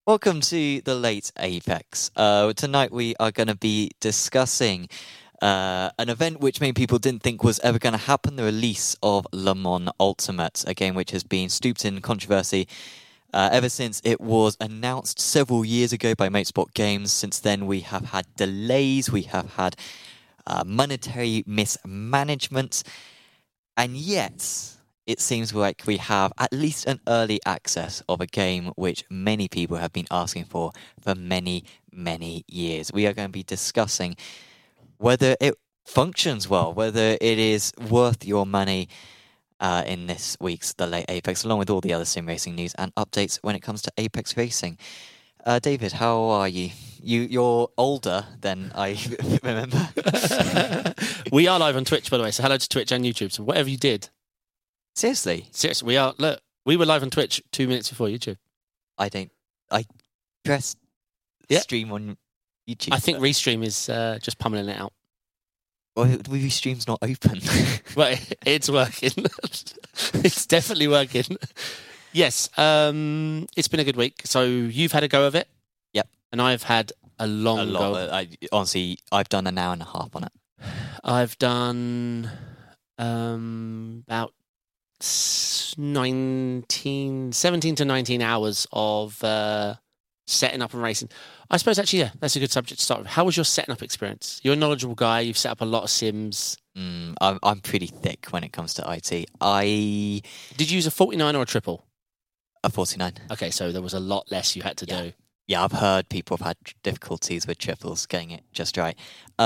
Welcome to the late Apex. Tonight we are going to be discussing an event which many people didn't think was ever going to happen, the release of Le Mans Ultimate, a game which has been steeped in controversy ever since it was announced several years ago by Motorsport Games. Since then we have had delays, we have had monetary mismanagement, and yet it seems like we have at least an early access of a game which many people have been asking for many, many years. We are going to be discussing whether it functions well, whether it is worth your money in this week's The Late Apex, along with all the other sim racing news and updates when it comes to Apex Racing. David, how are you? You're older than I remember. We are live on Twitch, by the way, so hello to Twitch and YouTube. So whatever you did. Seriously, we are. Look, we were live on Twitch 2 minutes before YouTube. I pressed stream on YouTube. I think Restream is just pummeling it out. Well, Restream's not open. Well, it's working. It's definitely working. Yes, it's been a good week. So you've had a go of it. Yep. And I've had a long go. Honestly, I've done an hour and a half on it. I've done about 17 to 19 hours of setting up and racing. I suppose actually, yeah, that's a good subject to start with. How was your setting up experience? You're a knowledgeable guy. You've set up a lot of sims. I'm pretty thick when it comes to IT. Did you use a 49 or a triple? A 49. Okay, so there was a lot less you had to do. Yeah, I've heard people have had difficulties with triples getting it just right.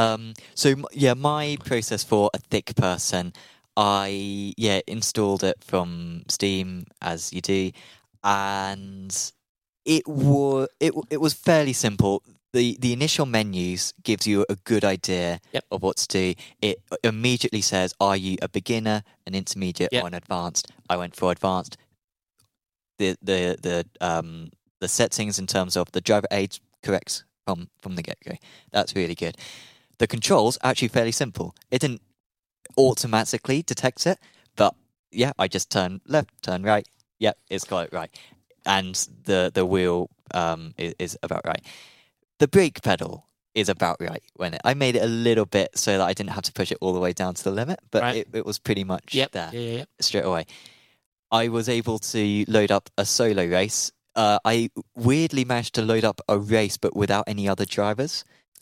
My process for a thick person, I installed it from Steam as you do, and it was fairly simple. The initial menus gives you a good idea of what to do. It immediately says, are you a beginner, an intermediate, or an advanced? I went for advanced. The settings in terms of the driver aids correct from the get-go. That's really good. The controls actually fairly simple. It didn't automatically detect it, but I just turn left, turn right. It's got it right. And the wheel is about right. The brake pedal is about right. I made it a little bit so that I didn't have to push it all the way down to the limit, but it was pretty much there straight away. I was able to load up a solo race. I weirdly managed to load up a race, but without any other drivers.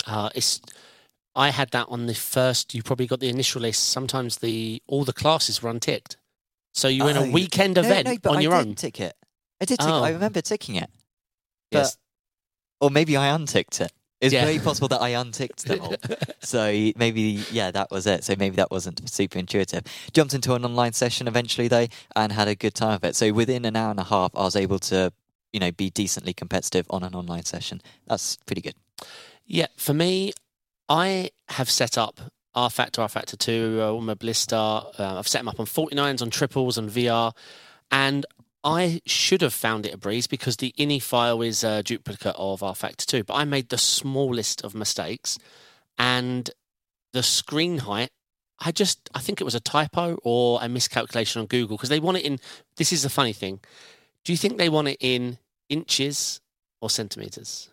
I had that on the first. You probably got the initial race. Sometimes all the classes were unticked, so you were in a weekend event on your own. I did tick it. I remember ticking it. Yes. Or maybe I unticked it. It's very possible that I unticked them all. So maybe, that was it. So maybe that wasn't super intuitive. Jumped into an online session eventually, though, and had a good time of it. So within an hour and a half, I was able to, be decently competitive on an online session. That's pretty good. Yeah, for me, I have set up R-Factor, R-Factor 2, on my Blistar. I've set them up on 49s, on triples, on VR. And I should have found it a breeze because the ini file is a duplicate of R-Factor 2, but I made the smallest of mistakes, and the screen height, I think it was a typo or a miscalculation on Google because they want it in, this is the funny thing, do you think they want it in inches or centimetres?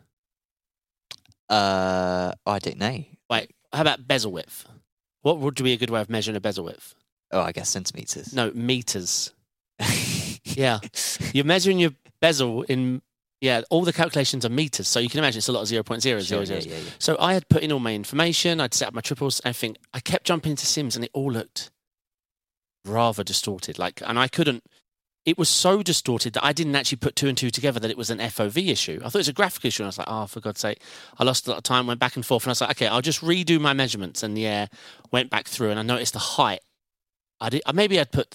I don't know. Wait, how about bezel width? What would be a good way of measuring a bezel width? Oh, I guess centimetres. No, metres. Yeah, you're measuring your bezel in, all the calculations are meters, so you can imagine it's a lot of 0.000. Yeah. So I had put in all my information, I'd set up my triples, everything. I kept jumping into sims and it all looked rather distorted. And I couldn't, it was so distorted that I didn't actually put two and two together that it was an FOV issue. I thought it was a graphic issue, and I was like, oh, for God's sake. I lost a lot of time, went back and forth, and I was like, okay, I'll just redo my measurements, and went back through, and I noticed the height. Maybe I'd put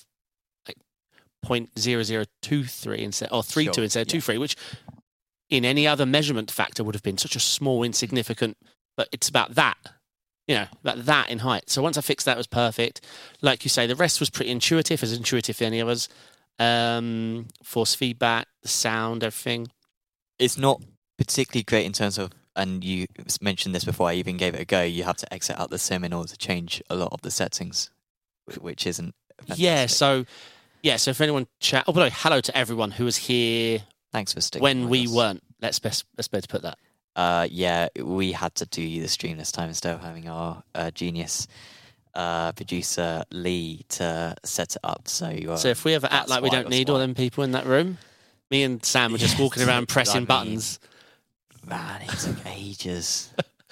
0.0023 instead, or 32 instead of 23, which in any other measurement factor would have been such a small, insignificant, but it's about that, about that in height. So once I fixed that, it was perfect. Like you say, the rest was pretty intuitive, as intuitive as any of us. Force feedback, the sound, everything. It's not particularly great in terms of, and you mentioned this before I even gave it a go, you have to exit out the sim in order to change a lot of the settings, which isn't fantastic. So if anyone chat... Oh, by the way, hello to everyone who was here Thanks for sticking when we weren't. Let's best put that. Yeah, we had to do the stream this time instead of having our genius producer Lee to set it up. So if we ever act like we don't need all them people in that room, me and Sam were just walking around pressing buttons. Man, it took ages.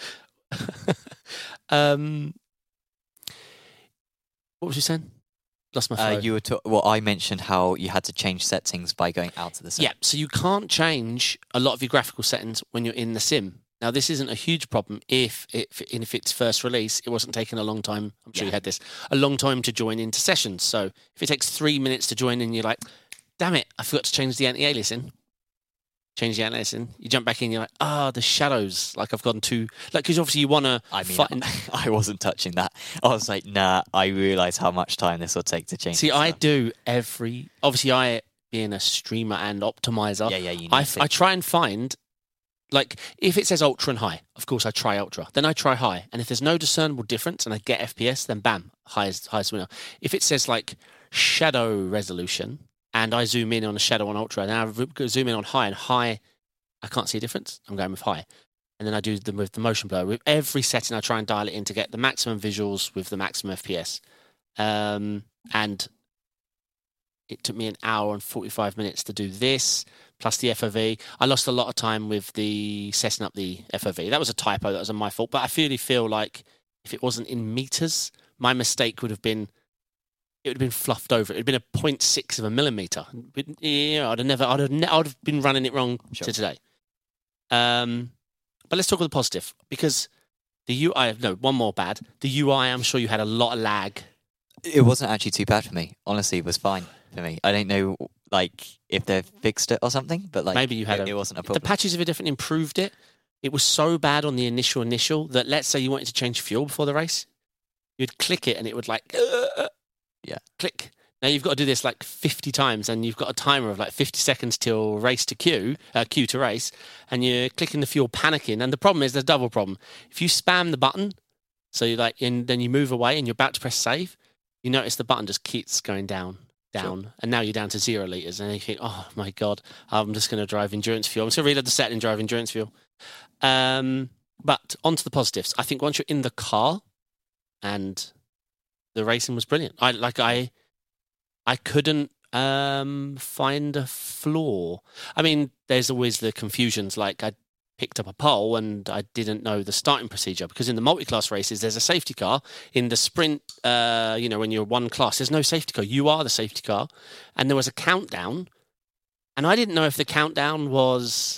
What was you saying? Lost my phone. You were I mentioned how you had to change settings by going out of the sim. Yeah, so you can't change a lot of your graphical settings when you're in the sim. Now, this isn't a huge problem if its first release, it wasn't taking a long time. I'm sure you had this. A long time to join into sessions. So if it takes 3 minutes to join in, you're like, damn it, I forgot to change the anti-aliasing. Change the anti-aliasing. You jump back in, you're like, the shadows. Like, I've gone too... Like, because obviously you want to... I wasn't touching that. I was like, nah, I realise how much time this will take to change. See, I do every... Obviously, I, being a streamer and optimizer, you I try and find... Like, if it says ultra and high, of course I try ultra. Then I try high. And if there's no discernible difference and I get FPS, then bam, highest winner. If it says, like, shadow resolution... and I zoom in on a shadow on ultra, and I zoom in on high, and high, I can't see a difference. I'm going with high. And then I do with the motion blur. With every setting, I try and dial it in to get the maximum visuals with the maximum FPS. And it took me an hour and 45 minutes to do this, plus the FOV. I lost a lot of time with the setting up the FOV. That was a typo. That was my fault. But I really feel like if it wasn't in meters, my mistake would have been... It would have been fluffed over. It would have been a 0.6 of a millimeter. I'd have been running it wrong to today. But let's talk about the positive, because the UI. No, one more bad. The UI. I'm sure you had a lot of lag. It wasn't actually too bad for me. Honestly, it was fine for me. I don't know, like, if they've fixed it or something, but like maybe you had it wasn't a problem. The patches have different improved it. It was so bad on the initial that, let's say you wanted to change fuel before the race, you'd click it and it would like. Click. Now you've got to do this like 50 times, and you've got a timer of like 50 seconds till race to queue to race, and you're clicking the fuel, panicking. And the problem is, there's a double problem. If you spam the button, so you and then you move away and you're about to press save, you notice the button just keeps going down, and now you're down to 0 liters, and you think, oh my god, I'm just going to drive endurance fuel. I'm just going to reload the set and drive endurance fuel. But onto the positives. I think once you're in the car, and the racing was brilliant. I couldn't find a flaw. I mean, there's always the confusions. Like, I picked up a pole and I didn't know the starting procedure, because in the multi-class races there's a safety car. In the sprint, when you're one class, there's no safety car. You are the safety car, and there was a countdown, and I didn't know if the countdown was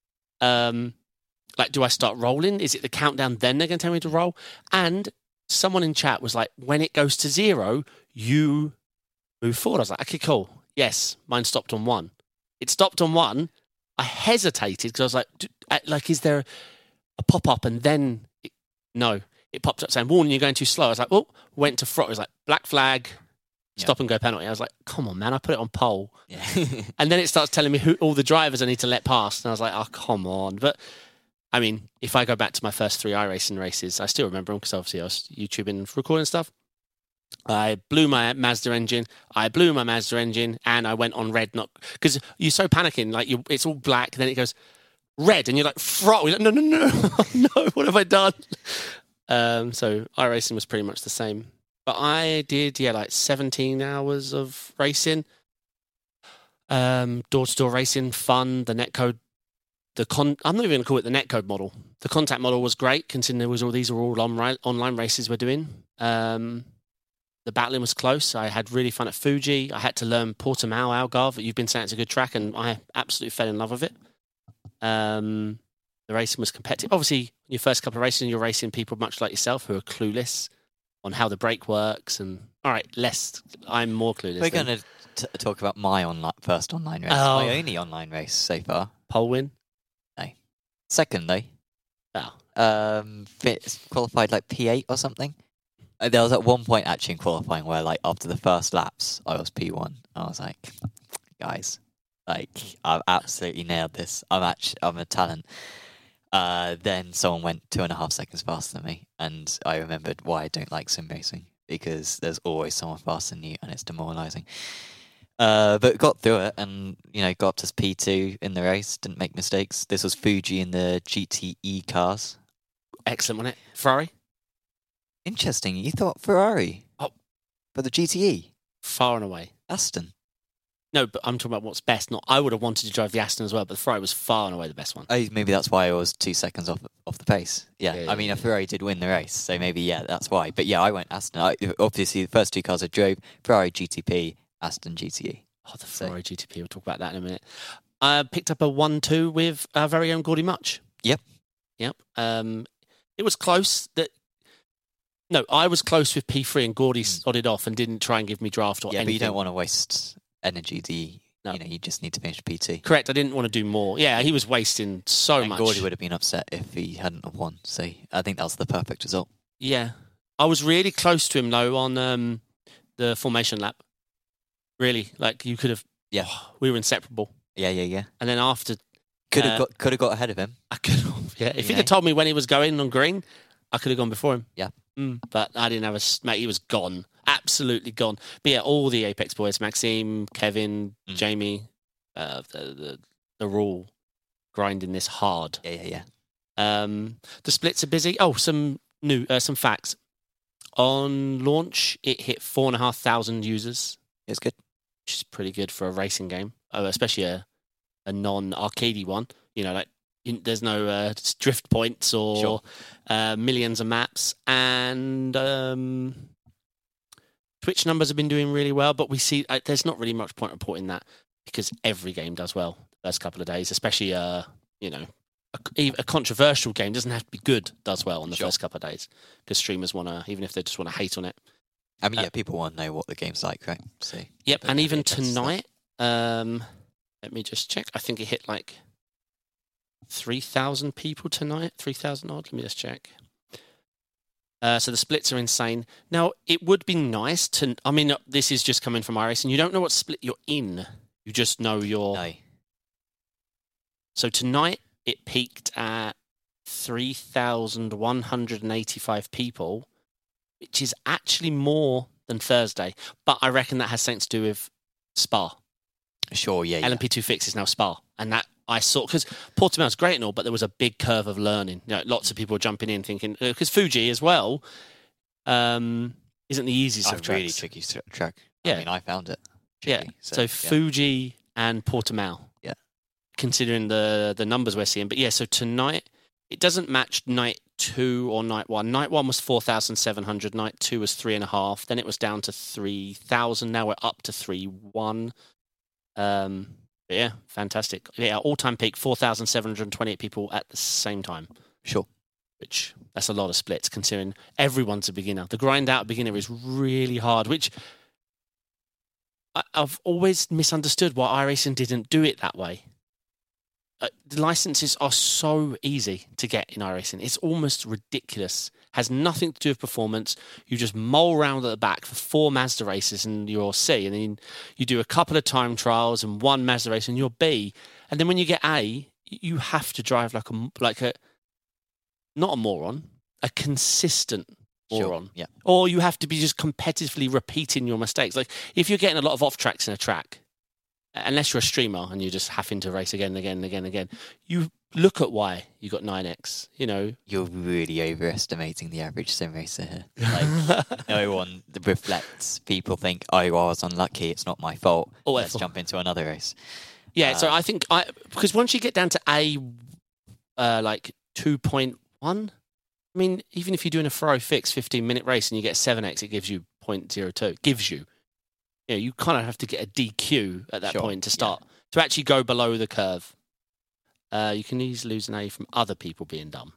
do I start rolling? Is it the countdown then they're going to tell me to roll? And someone in chat was like, when it goes to 0, you move forward. I was like, okay, cool. Yes, mine stopped on 1. It stopped on 1. I hesitated because I was like, is there a pop-up? And then, no, it popped up saying, warning, you're going too slow. I was like, oh, went to throttle. It was like, black flag, stop and go penalty. I was like, come on, man, I put it on pole. Yeah. And then it starts telling me all the drivers I need to let pass. And I was like, oh, come on. But I mean, if I go back to my first 3 iRacing races, I still remember them because obviously I was YouTubing and recording stuff. I blew my Mazda engine, and I went on red, not because you're so panicking, like it's all black, then it goes red, and you're like, throttle. You're like, no, no, what have I done? So iRacing was pretty much the same. But I did, like 17 hours of racing, door-to-door racing, fun, the netcode. I'm not even going to call it the netcode model. The contact model was great, considering these are all online races we're doing. The battling was close. I had really fun at Fuji. I had to learn Portimao, Algarve. You've been saying it's a good track, and I absolutely fell in love with it. The racing was competitive. Obviously, your first couple of races, you're racing people much like yourself who are clueless on how the brake works. And all right, I'm more clueless. We're going to talk about my first online race. My only online race so far. Pole win? No. Second, though. Oh. Qualified like P8 or something. There was at one point actually in qualifying where, like, after the first laps, I was P1. I was like, guys, like, I've absolutely nailed this. I'm a talent. Then someone went 2.5 seconds faster than me, and I remembered why I don't like sim racing, because there's always someone faster than you, and it's demoralising. But got through it and, got up to P2 in the race, didn't make mistakes. This was Fuji in the GTE cars. Excellent, wasn't it? Ferrari? Interesting. You thought Ferrari? Oh. But the GTE? Far and away. Aston? No, but I'm talking about what's best. Not I would have wanted to drive the Aston as well, but the Ferrari was far and away the best one. Oh, maybe that's why I was 2 seconds off the pace. Yeah, Yeah, I mean, a Ferrari did win the race, so maybe, that's why. But yeah, I went Aston. Obviously, the first two cars I drove, Ferrari GTP, Aston GTE. Oh, the Ferrari GTP. We'll talk about that in a minute. I picked up a 1-2 with our very own Gordy Much. Yep. It was close. No, I was close with P3 and Gordy sodded off and didn't try and give me draft or anything. But you don't want to waste energy. No. You just need to finish P2. Correct. I didn't want to do more. Yeah, he was wasting so much. Gordy would have been upset if he hadn't have won. So I think that was the perfect result. Yeah. I was really close to him, though, on the formation lap. Really. Like, you could have... Yeah. We were inseparable. Yeah. And then after... Could have got ahead of him. I could have, yeah. If he'd have told me when he was going on green, I could have gone before him. Yeah. But I didn't have mate, he was gone. Absolutely gone. But yeah, all the Apex boys, Maxime, Kevin, Jamie, they're all grinding this hard. Yeah. The splits are busy. Oh, some facts. On launch, it hit 4,500 users. It's good. Which is pretty good for a racing game, especially a non-arcadey one. There's no drift points or millions of maps. And Twitch numbers have been doing really well, but we see there's not really much point reporting that because every game does well the first couple of days, especially a controversial game doesn't have to be good, does well on the first couple of days because streamers want to, even if they just want to hate on it. I mean, people want to know what the game's like, right? So, yep, and even tonight, let me just check. I think it hit like 3,000 people tonight, 3,000 odd. Let me just check. So the splits are insane. Now, it would be nice to... I mean, this is just coming from iRacing. You don't know what split you're in. You just know you're... No. So tonight, it peaked at 3,185 people, which is actually more than Thursday. But I reckon that has something to do with Spa. Sure, yeah. LMP2 Fix is now Spa. And that I saw... Because Portimao's great and all, but there was a big curve of learning. Lots of people were jumping in thinking... Because Fuji as well isn't the easiest of tracks. Really tricky track. Yeah. I mean, I found it Yeah. tricky, So Fuji and Portimao. Yeah. Considering the numbers we're seeing. But yeah, so tonight, it doesn't match night 2 or night 1. Night 1 was 4,700. Night 2 was 3.5. Then it was down to 3,000. Now we're up to 3,1. Yeah, fantastic. Yeah, all-time peak, 4,728 people at the same time. Sure. Which, that's a lot of splits, considering everyone's a beginner. The grind out beginner is really hard, which I've always misunderstood why iRacing didn't do it that way. The licenses are so easy to get in iRacing. It's almost ridiculous. Has nothing to do with performance. You just mull around at the back for 4 Mazda races and you're C. And then you do a couple of time trials and 1 Mazda race and you're B. And then when you get A, you have to drive like a not a moron, a consistent moron. Sure. Yeah. Or you have to be just competitively repeating your mistakes. Like if you're getting a lot of off tracks in a track, unless you're a streamer and you're just having to race again and again and again and again, you look at why you got 9x, You're really overestimating the average sim racer here. Like, no one reflects. People think, oh, I was unlucky, it's not my fault. Let's jump into another race. Yeah, so I think, because once you get down to A, like 2.1, I mean, even if you're doing a Ferrari Fix 15-minute race and you get 7x, it gives you 0.02. Gives you. You kind of have to get a DQ at that point to start, to actually go below the curve. You can easily lose an A from other people being dumb.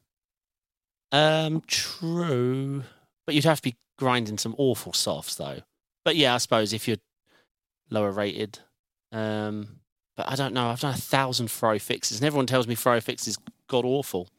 True. But you'd have to be grinding some awful softs, though. But yeah, I suppose if you're lower rated. But I don't know. I've done 1,000 Ferrari Fixes, and everyone tells me Ferrari Fixes god awful.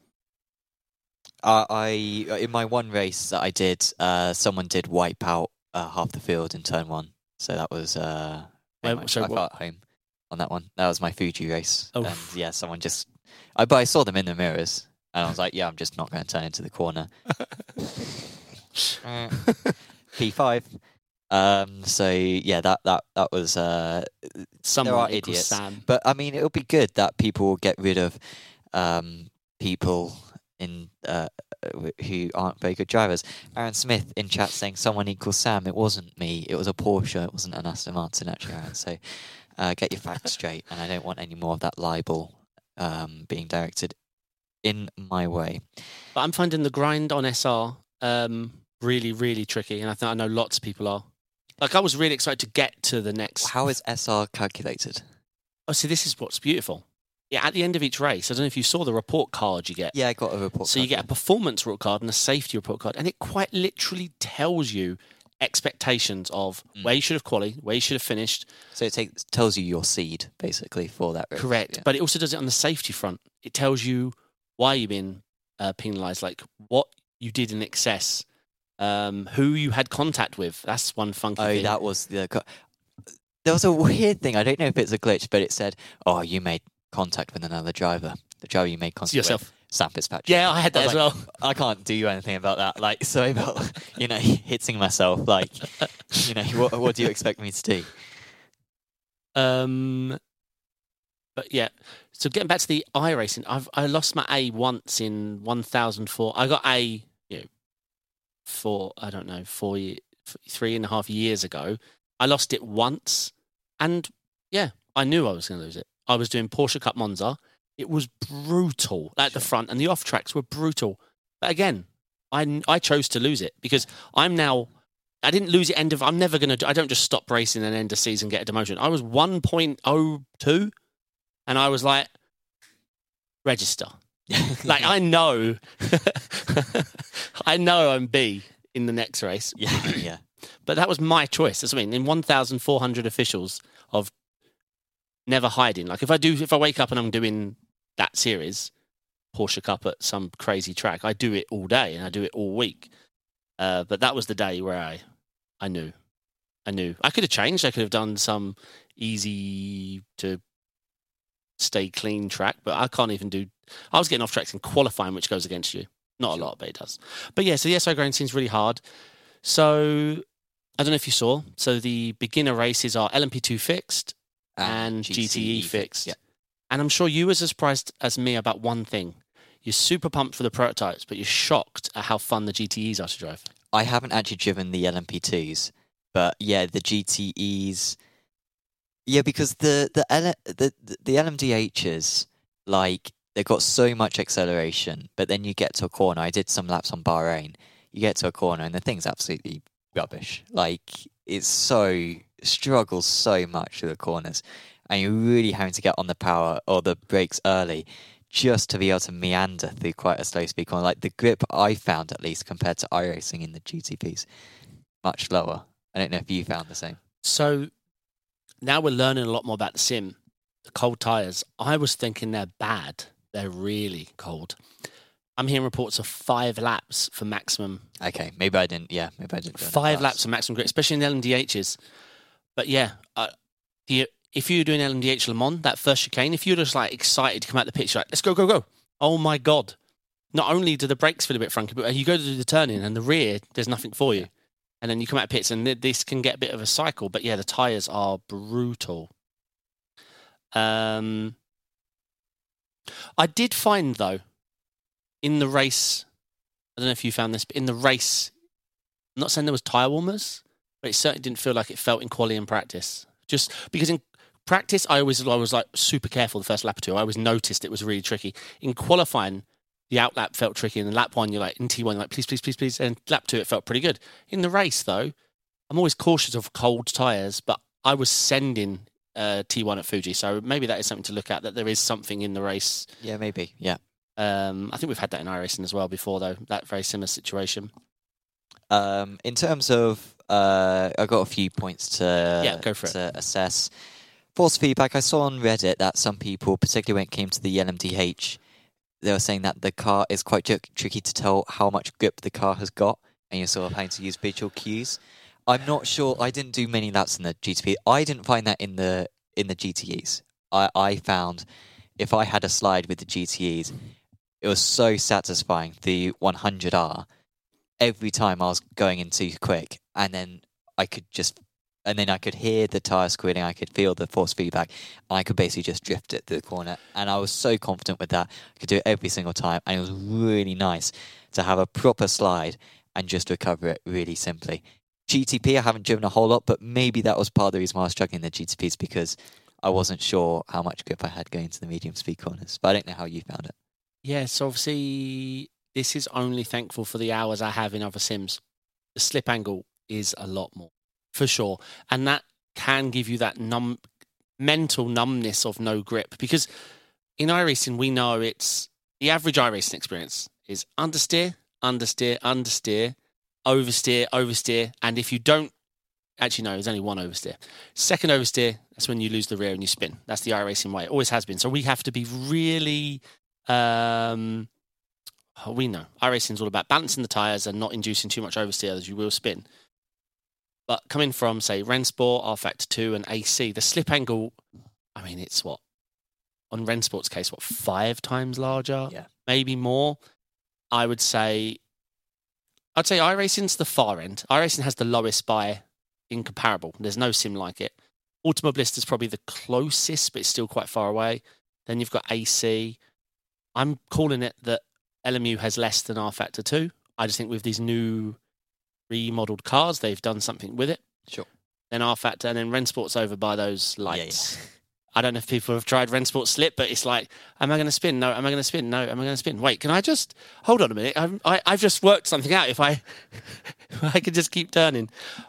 In my one race that I did, someone did wipe out half the field in turn 1. So that was I felt at home on that one. That was my Fuji race. Oh. And yeah, someone just... But I saw them in the mirrors. And I was like, yeah, I'm just not going to turn into the corner. P5. So yeah, that was Someone there are equals idiots, Sam. but I mean, it'll be good that people will get rid of people in who aren't very good drivers. Aaron Smith in chat saying someone equals Sam. It wasn't me. It was a Porsche. It wasn't an Aston Martin, actually, Aaron. So get your facts straight, and I don't want any more of that libel being directed in my way. But I'm finding the grind on SR really, really tricky, and I know lots of people are. Like, I was really excited to get to the next. How is SR calculated? Oh, see, this is what's beautiful. Yeah, at the end of each race, I don't know if you saw the report card you get. Yeah, I got a report So card. you get a performance report card and a safety report card, and it quite literally tells you expectations of where you should have qualified, where you should have finished. So it tells you your seed, basically, for that race. Correct. Yeah. But it also does it on the safety front. It tells you why you've been penalised, like what you did in excess, who you had contact with. That's one funky thing. Oh, that was the... There was a weird thing. I don't know if it's a glitch, but it said, "Oh, you made contact with another driver. The driver you made contact yourself. with, Sam Fitzpatrick." Yeah, I had that as well. I can't do anything about that. Like, so about hitting myself. Like, what do you expect me to do? But yeah, so getting back to the iRacing, I lost my A once in 1004. I got A, for I don't know 3.5 years ago. I lost it once, and yeah, I knew I was going to lose it. I was doing Porsche Cup Monza. It was brutal at the front, and the off tracks were brutal. But again, I chose to lose it because I didn't lose it I'm never going to. I don't just stop racing and end a season, get a demotion. I was 1.02, and I was like, register. Like, I know I'm B in the next race. Yeah. But that was my choice. That's what I mean. In 1,400 officials of never hiding. Like, if I wake up and I'm doing that series, Porsche Cup at some crazy track, I do it all day and I do it all week. But that was the day where I knew. I could have changed. I could have done some easy to stay clean track, but I can't even do. I was getting off tracks in qualifying, which goes against you. Not a lot, but it does. But yeah, so the SI grind seems really hard. So I don't know if you saw. So the beginner races are LMP2 fixed and GTE fixed. Yeah. And I'm sure you were as surprised as me about one thing. You're super pumped for the prototypes, but you're shocked at how fun the GTEs are to drive. I haven't actually driven the LMP2s, but yeah, the GTEs. Yeah, because the LMDHs, like, they've got so much acceleration, but then you get to a corner. I did some laps on Bahrain. You get to a corner and the thing's absolutely rubbish. Like, struggles so much through the corners, and you're really having to get on the power or the brakes early just to be able to meander through quite a slow speed corner. Like, the grip I found, at least compared to iRacing in the GTPs, much lower. I don't know if you found the same. So now we're learning a lot more about the sim. The cold tyres, I was thinking they're bad. They're really cold. I'm hearing reports of 5 laps for maximum. Okay, maybe I didn't. Yeah, maybe I didn't. 5 laps for maximum grip, especially in LMDHs. But yeah, if you're doing LMDH Le Mans, that first chicane, if you're just like excited to come out the pitch, you're like, let's go, go, go. Oh my God. Not only do the brakes feel a bit funky, but you go to do the turn-in and the rear, there's nothing for you. And then you come out of pits and this can get a bit of a cycle. But yeah, the tyres are brutal. I did find, though, in the race, I don't know if you found this, but in the race, I'm not saying there was tyre warmers, but it certainly didn't feel like it felt in quali and practice. Just because in practice, I was like super careful the first lap or two. I always noticed it was really tricky. In qualifying, the outlap felt tricky, and in lap 1, you're like, in T1, you're like, please, please, please, please. And lap 2, it felt pretty good. In the race, though, I'm always cautious of cold tyres, but I was sending T1 at Fuji, so maybe that is something to look at, that there is something in the race. Yeah, maybe. Yeah. I think we've had that in iRacing as well before, though, that very similar situation. In terms of, I've got a few points go for to assess. Force feedback, I saw on Reddit that some people, particularly when it came to the LMDH, they were saying that the car is quite tricky to tell how much grip the car has got, and you're sort of having to use visual cues. I'm not sure. I didn't do many laps in the GTP. I didn't find that in the GTEs. I found if I had a slide with the GTEs, it was so satisfying. The 100R, every time I was going in too quick, and then I could just, and then I could hear the tire squealing, I could feel the force feedback, and I could basically just drift it through the corner. And I was so confident with that. I could do it every single time, and it was really nice to have a proper slide and just recover it really simply. GTP, I haven't driven a whole lot, but maybe that was part of the reason why I was struggling in the GTPs, because I wasn't sure how much grip I had going to the medium speed corners. But I don't know how you found it. Yeah, so obviously this is only thankful for the hours I have in other sims. The slip angle is a lot more, for sure. And that can give you that mental numbness of no grip. Because in iRacing, we know it's the average iRacing experience is understeer, understeer, understeer, oversteer, oversteer. And if you don't, actually, no, there's only one oversteer. Second oversteer, that's when you lose the rear and you spin. That's the iRacing way. It always has been. So we have to be really... we know iRacing is all about balancing the tyres and not inducing too much oversteer as you will spin. But coming from, say, Rennsport, rFactor 2 and AC, the slip angle, I mean, it's what? On Rennsport's case, what, 5 times larger? Yeah. Maybe more. I'd say iRacing's the far end. iRacing has the lowest by incomparable. There's no sim like it. Ultima Blister's probably the closest, but it's still quite far away. Then you've got AC. I'm calling it that LMU has less than rFactor 2. I just think with these new remodeled cars, they've done something with it. Sure. Then rFactor, and then Rennsport's over by those lights. Yeah. I don't know if people have tried Rennsport Slip, but it's like, am I going to spin? No. Am I going to spin? No. Am I going to spin? Wait, can I just... Hold on a minute. I've just worked something out. If I could just keep turning.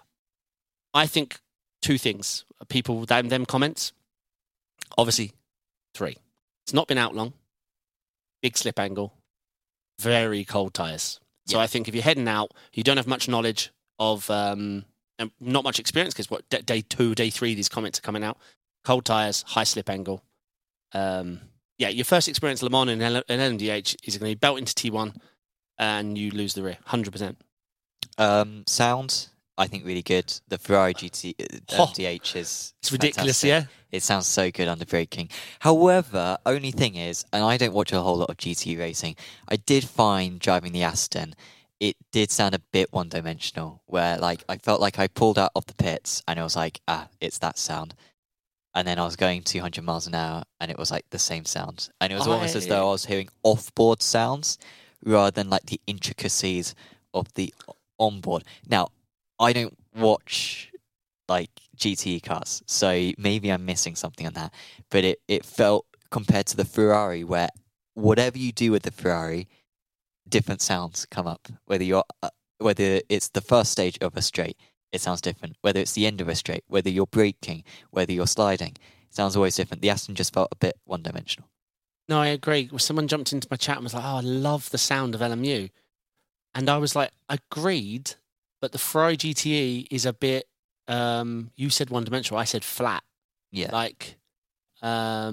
I think 2 things. People, them comments. Obviously, 3. It's not been out long. Big slip angle. Very cold tyres. So I think if you're heading out, you don't have much knowledge of, and not much experience, because day 2, day 3, these comments are coming out. Cold tyres, high slip angle. Your first experience Le Mans in LMDH is going to be belt into T1 and you lose the rear, 100%. Sound, I think, really good. The Ferrari LMDH is it's ridiculous, fantastic. It sounds so good under braking. However, only thing is, and I don't watch a whole lot of GT racing, I did find driving the Aston, it did sound a bit one-dimensional, where like I felt like I pulled out of the pits and it was like, it's that sound. And then I was going 200 miles an hour and it was like the same sound. And it was almost as though I was hearing off-board sounds rather than like the intricacies of the onboard. Now, I don't watch like GT cars, so maybe I'm missing something on that. But it felt, compared to the Ferrari, where whatever you do with the Ferrari, different sounds come up. Whether it's the first stage of a straight, it sounds different. Whether it's the end of a straight, whether you're braking, whether you're sliding, it sounds always different. The Aston just felt a bit one-dimensional. No, I agree. Someone jumped into my chat and was like, I love the sound of LMU. And I was like, agreed, but the Ferrari GTE is a bit, you said one-dimensional, I said flat. Yeah. Like, I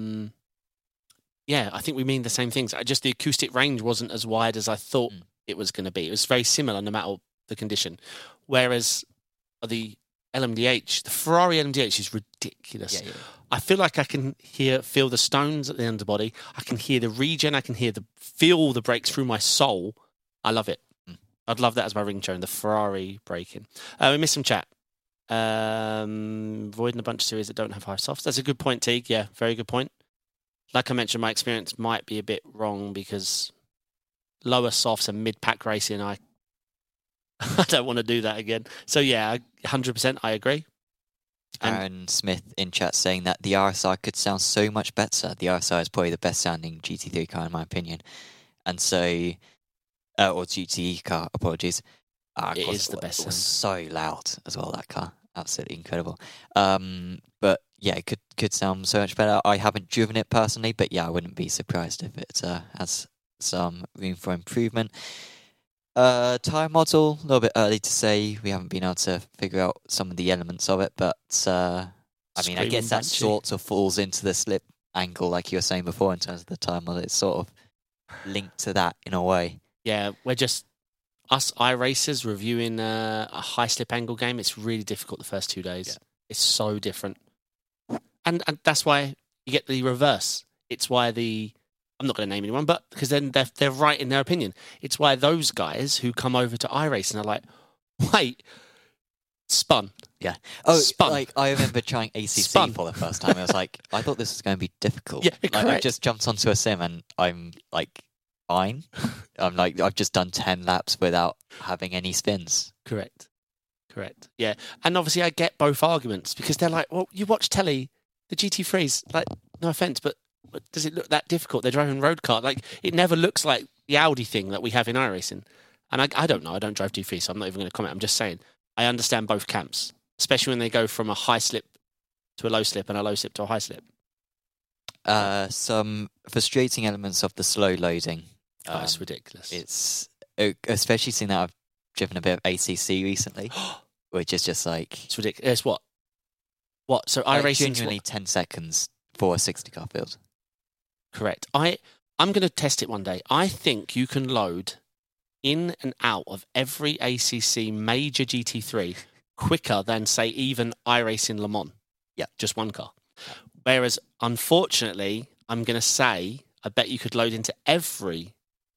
think we mean the same things. Just the acoustic range wasn't as wide as I thought it was going to be. It was very similar no matter the condition. Whereas the LMDH, the Ferrari LMDH is ridiculous. Yeah. I feel like I can feel the stones at the underbody. I can hear the regen. I can feel the brakes through my soul. I love it. I'd love that as my ringtone, the Ferrari braking. We missed some chat. Avoiding a bunch of series that don't have high softs. That's a good point, Teague. Yeah, very good point. Like I mentioned, my experience might be a bit wrong because lower softs and mid-pack racing, I don't want to do that again. So yeah, 100% I agree. Aaron Smith in chat saying that the RSR could sound so much better. The RSR is probably the best sounding GT3 car in my opinion. And so... or GTE car, apologies. It is the best. It was so loud as well, that car. Absolutely incredible. But yeah, it could sound so much better. I haven't driven it personally, but yeah, I wouldn't be surprised if it has some room for improvement. Tyre model, a little bit early to say. We haven't been able to figure out some of the elements of it, but I guess that sort of falls into the slip angle, like you were saying before, in terms of the tyre model. It's sort of linked to that in a way. Yeah, we're just us iRacers reviewing a high slip angle game. It's really difficult the first 2 days. Yeah. It's so different. And that's why you get the reverse. It's why I'm not going to name anyone, but because then they're right in their opinion. It's why those guys who come over to iRacing are like, wait, Spun. Yeah. Oh, Spun. like I remember trying ACC Spun. for the first time. I was like, I thought this was going to be difficult. Yeah, like I correct. just jumped onto a sim and I'm like fine. I'm like I've just done 10 laps without having any spins. Correct. Yeah, and obviously I get both arguments because they're like, well, you watch telly, the GT3s, like, no offense, but does it look that difficult? They're driving road car. Like, it never looks like the Audi thing that we have in iRacing. And I don't know. I don't drive GT3, so I'm not even going to comment. I'm just saying I understand both camps, especially when they go from a high slip to a low slip and a low slip to a high slip. Some frustrating elements of the slow loading. It's ridiculous. It's especially seeing that I've driven a bit of ACC recently, which is just like It's ridiculous. What? So like iRacing genuinely 10 seconds for a 60 car field. correct. I'm going to test it one day. I think you can load in and out of every ACC major GT3 quicker than, say, even iRacing Le Mans. Yeah. Just one car. Whereas, unfortunately, I'm going to say, I bet you could load into every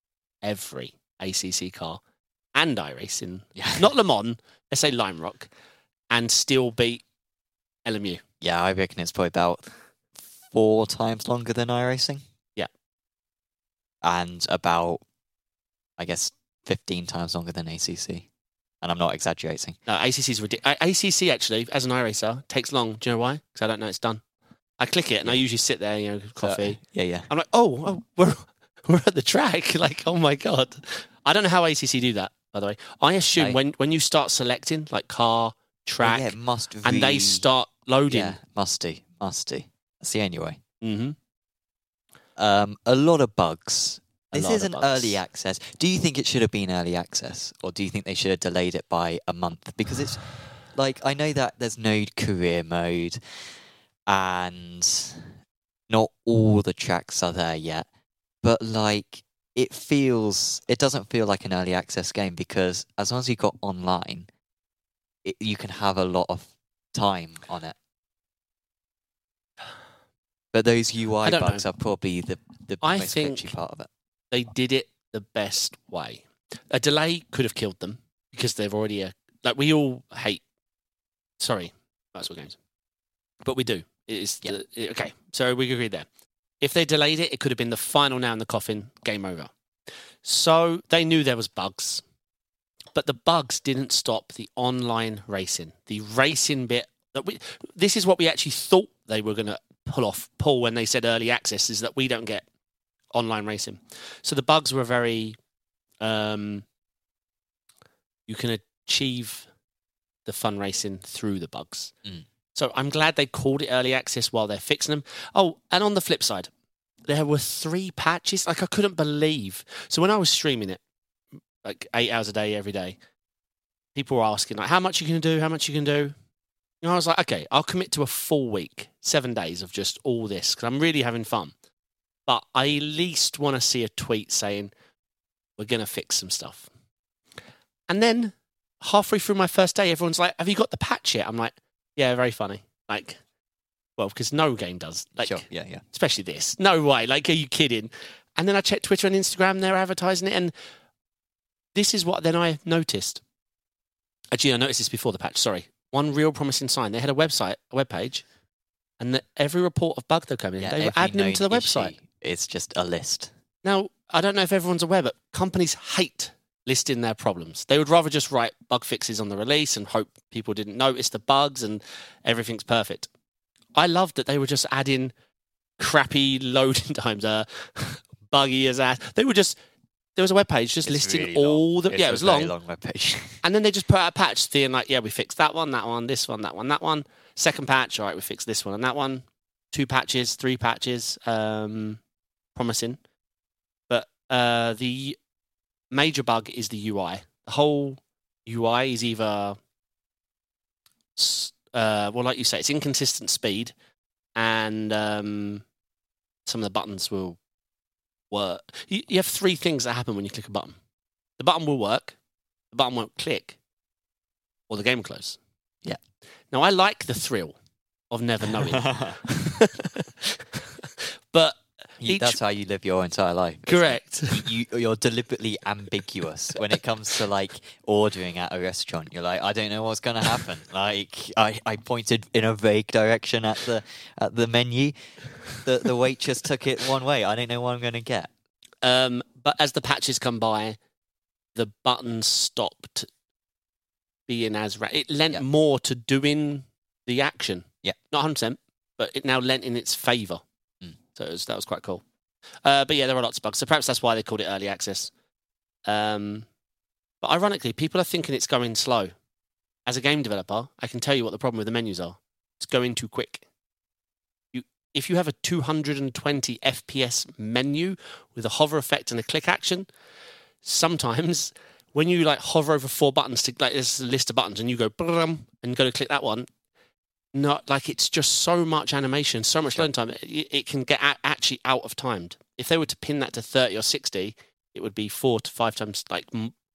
ACC car and iRacing, not Le Mans, let's say Lime Rock, and still beat LMU. Yeah, I reckon it's probably about 4 times longer than iRacing. Yeah. And about, I guess, 15 times longer than ACC. And I'm not exaggerating. No, ACC's ridiculous. ACC, actually, as an iRacer, takes long. Do you know why? Because I don't know it's done. I click it and I usually sit there, coffee. Yeah. I'm like, we're at the track. Like, oh my God. I don't know how ACC do that, by the way. I assume when you start selecting, like car, track, it must and they start loading. Yeah, must do. That's the only way. Mm-hmm. A lot of bugs. This lot of isn't bugs. early access. Do you think it should have been early access? Or do you think they should have delayed it by a month? Because it's like, I know that there's no career mode and not all the tracks are there yet. But like, it doesn't feel like an early access game because as long as you got online, you can have a lot of time on it. But those UI bugs are probably the most glitchy part of it. They did it the best way. A delay could have killed them because they've already like we all hate. Sorry, motorsport games, but we do. It is okay. So we agree there. If they delayed it, it could have been the final nail in the coffin. Game over. So they knew there was bugs, but the bugs didn't stop the online racing. The racing bit this is what we actually thought they were going to pull when they said early access, is that we don't get online racing. So the bugs were very you can achieve the fun racing through the bugs. So I'm glad they called it early access while they're fixing them. Oh, and on the flip side, there were 3 patches. Like, I couldn't believe. So when I was streaming it, like 8 hours a day, every day, people were asking, like, how much you can do, how much you can do. And I was like, okay, I'll commit to a full week, 7 days of just all this, because I'm really having fun. But I at least want to see a tweet saying, we're going to fix some stuff. And then halfway through my first day, everyone's like, have you got the patch yet? I'm like, yeah, very funny. Like, well, because no game does. Like, sure, yeah. Especially this. No way. Like, are you kidding? And then I checked Twitter and Instagram, they're advertising it, and this is what then I noticed. Actually, I noticed this before the patch, sorry. One real promising sign. They had a webpage, and every report of bug that came in, they were adding them to the website. It's just a list. Now, I don't know if everyone's aware, but companies hate listing their problems. They would rather just write bug fixes on the release and hope people didn't notice the bugs and everything's perfect. I loved that they were just adding crappy loading times, buggy as ass. They were just, there was a webpage just listing really all long. the, it was long. Very long webpage. And then they just put out a patch saying like, yeah, we fixed that one, this one, that one, that one. Second patch, all right, we fixed this one and that one. 2 patches, 3 patches, promising. But the major bug is the UI. The whole UI is either, well, like you say, it's inconsistent speed, and some of the buttons will work. You have 3 things that happen when you click a button. The button will work, the button won't click, or the game will close. Yeah. Now, I like the thrill of never knowing. But That's how you live your entire life. Correct. You're deliberately ambiguous when it comes to like ordering at a restaurant. You're like, I don't know what's going to happen. Like I pointed in a vague direction at the menu. The waitress took it one way. I don't know what I'm going to get. But as the patches come by, the buttons stopped being as it lent more to doing the action. Yeah, not 100%, but it now lent in its favour. So that was quite cool. But yeah, there are lots of bugs. So perhaps that's why they called it early access. But ironically, people are thinking it's going slow. As a game developer, I can tell you what the problem with the menus are. It's going too quick. If you have a 220 FPS menu with a hover effect and a click action, sometimes when you like hover over 4 buttons, like there's a list of buttons, and you go and go to click that one, not like it's just so much animation, so much loading time. It can get actually out of timed. If they were to pin that to 30 or 60, it would be 4 to 5 times like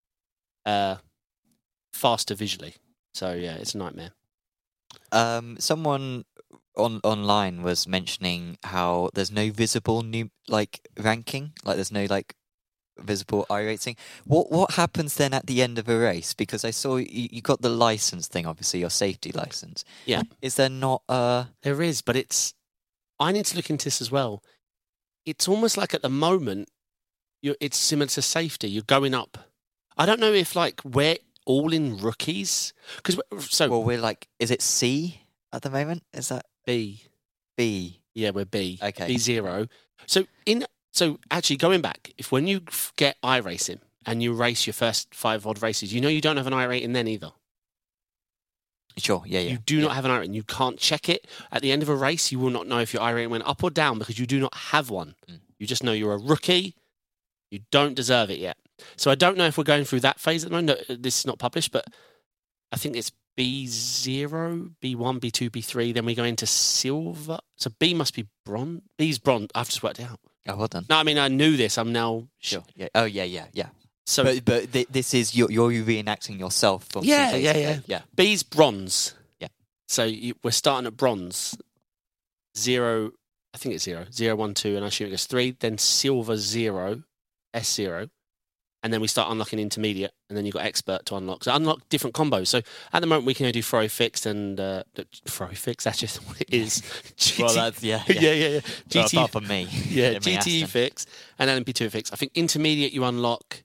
faster visually. So yeah, it's a nightmare. Someone online was mentioning how there's no visible new ranking, like there's no visible iRating. What happens then at the end of a race? Because I saw you got the license thing, obviously your safety license. Yeah. Is there not There is, but I need to look into this as well. It's almost like at the moment it's similar to safety. You're going up. I don't know if we're all in rookies well, we're is it C at the moment? Is that B? Yeah, we're B. Okay. B0. So actually, going back, when you get iRacing and you race your first 5 odd races, you don't have an iRating then either. Sure, yeah. You do not have an iRating. You can't check it. At the end of a race, you will not know if your iRating went up or down because you do not have one. You just know you're a rookie. You don't deserve it yet. So I don't know if we're going through that phase at the moment. No, this is not published, but I think it's B0, B1, B2, B3. Then we go into silver. So B must be bronze. B's bronze. I've just worked it out. Oh, well done. No, I mean, I knew this. I'm now... Sure. Yeah. Oh, yeah. So, but this is... You're reenacting yourself from... Yeah. B's bronze. Yeah. So we're starting at bronze. 0... I think it's 0. 0, 1, 2, and I assume it goes 3. Then silver 0. S0. And then we start unlocking intermediate, and then you've got expert to unlock. So unlock different combos. So at the moment, we can only do throw fixed and throw fixed. That's just what it is. Well, that's yeah. Well, apart from me, GTE fix and LMP2 fix. I think intermediate you unlock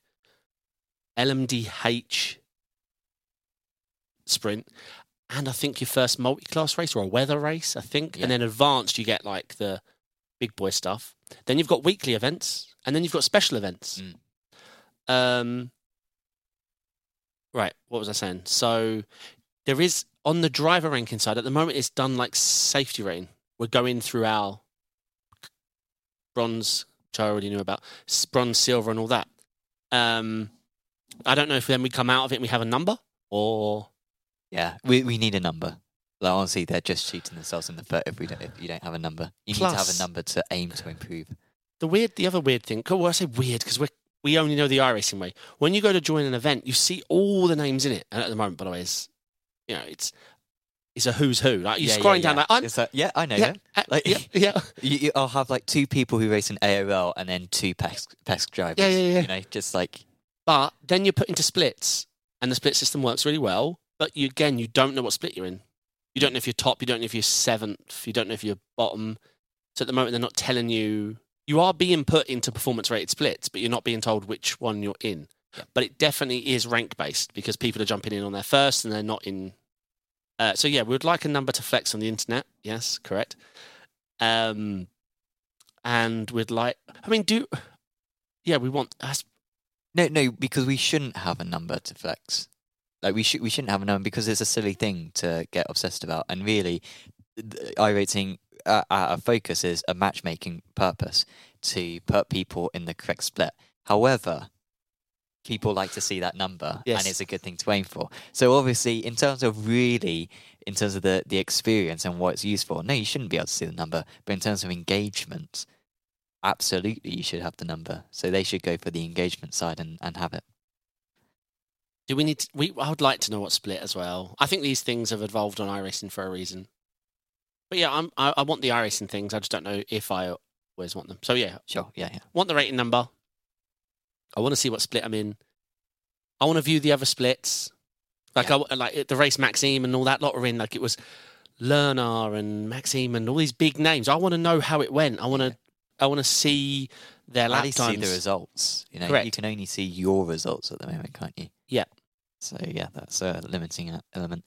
LMDH sprint, and I think your first multi-class race or a weather race. I think, and then advanced you get the big boy stuff. Then you've got weekly events, and then you've got special events. Right, what was I saying? So there is, on the driver ranking side, at the moment it's done safety rating. We're going through our bronze, which I already knew about, bronze, silver and all that. I don't know if then we come out of it and we have a number, or... Yeah, we need a number. Honestly, they're just shooting themselves in the foot if you don't have a number. You need to have a number to aim to improve. The other weird thing, well, I say weird because we only know the iRacing way. When you go to join an event, you see all the names in it. And at the moment, by the way, it's a who's who. You're scrolling down I know them. I'll have 2 people who race in AOL and then 2 PESC drivers. Yeah. Just But then you're put into splits, and the split system works really well. But you don't know what split you're in. You don't know if you're top. You don't know if you're 7th. You don't know if you're bottom. So at the moment, they're not telling you. You are being put into performance-rated splits, but you're not being told which one you're in. Yeah. But it definitely is rank-based because people are jumping in on their first and they're not in... So yeah, we would like a number to flex on the internet. Yes, correct. And we'd like... we want... No, because we shouldn't have a number to flex. We shouldn't have a number because it's a silly thing to get obsessed about. And really, iRating... our focus is a matchmaking purpose to put people in the correct split. However, people like to see that number, and it's a good thing to aim for. So obviously, in terms of the experience and what it's used for, no, you shouldn't be able to see the number. But in terms of engagement, absolutely, you should have the number. So they should go for the engagement side and have it. Do we need to, I would like to know what split as well. I think these things have evolved on iRacing for a reason. But yeah, I want the iRacing things. I just don't know if I always want them. So yeah, Sure. Yeah. want the rating number. I want to see what split I'm in. I want to view the other splits. Like like the race Maxime and all that lot were in. Like it was Lerner and Maxime and all these big names. I want to know how it went. I want to see their lap least times. see the results. You know, Correct. you can only see your results at the moment, can't you? Yeah. So yeah, that's a limiting element.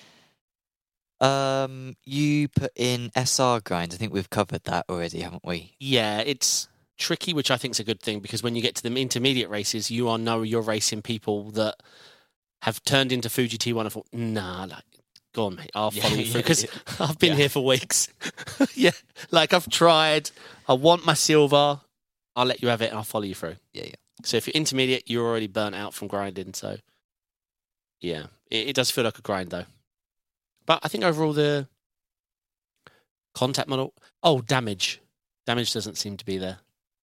You put in SR grind. I think we've covered that already, haven't we? Yeah, it's tricky, which I think is a good thing because when you get to the intermediate races, you're racing people that have turned into Fuji T1 and thought, nah, like, go on, mate, I'll follow you through because I've been here for weeks. Yeah, like I've tried. I want my silver. I'll let you have it and I'll follow you through. Yeah. So if you're intermediate, you're already burnt out from grinding. So yeah, it does feel like a grind though. But I think overall the contact model... Oh, damage. Damage doesn't seem to be there.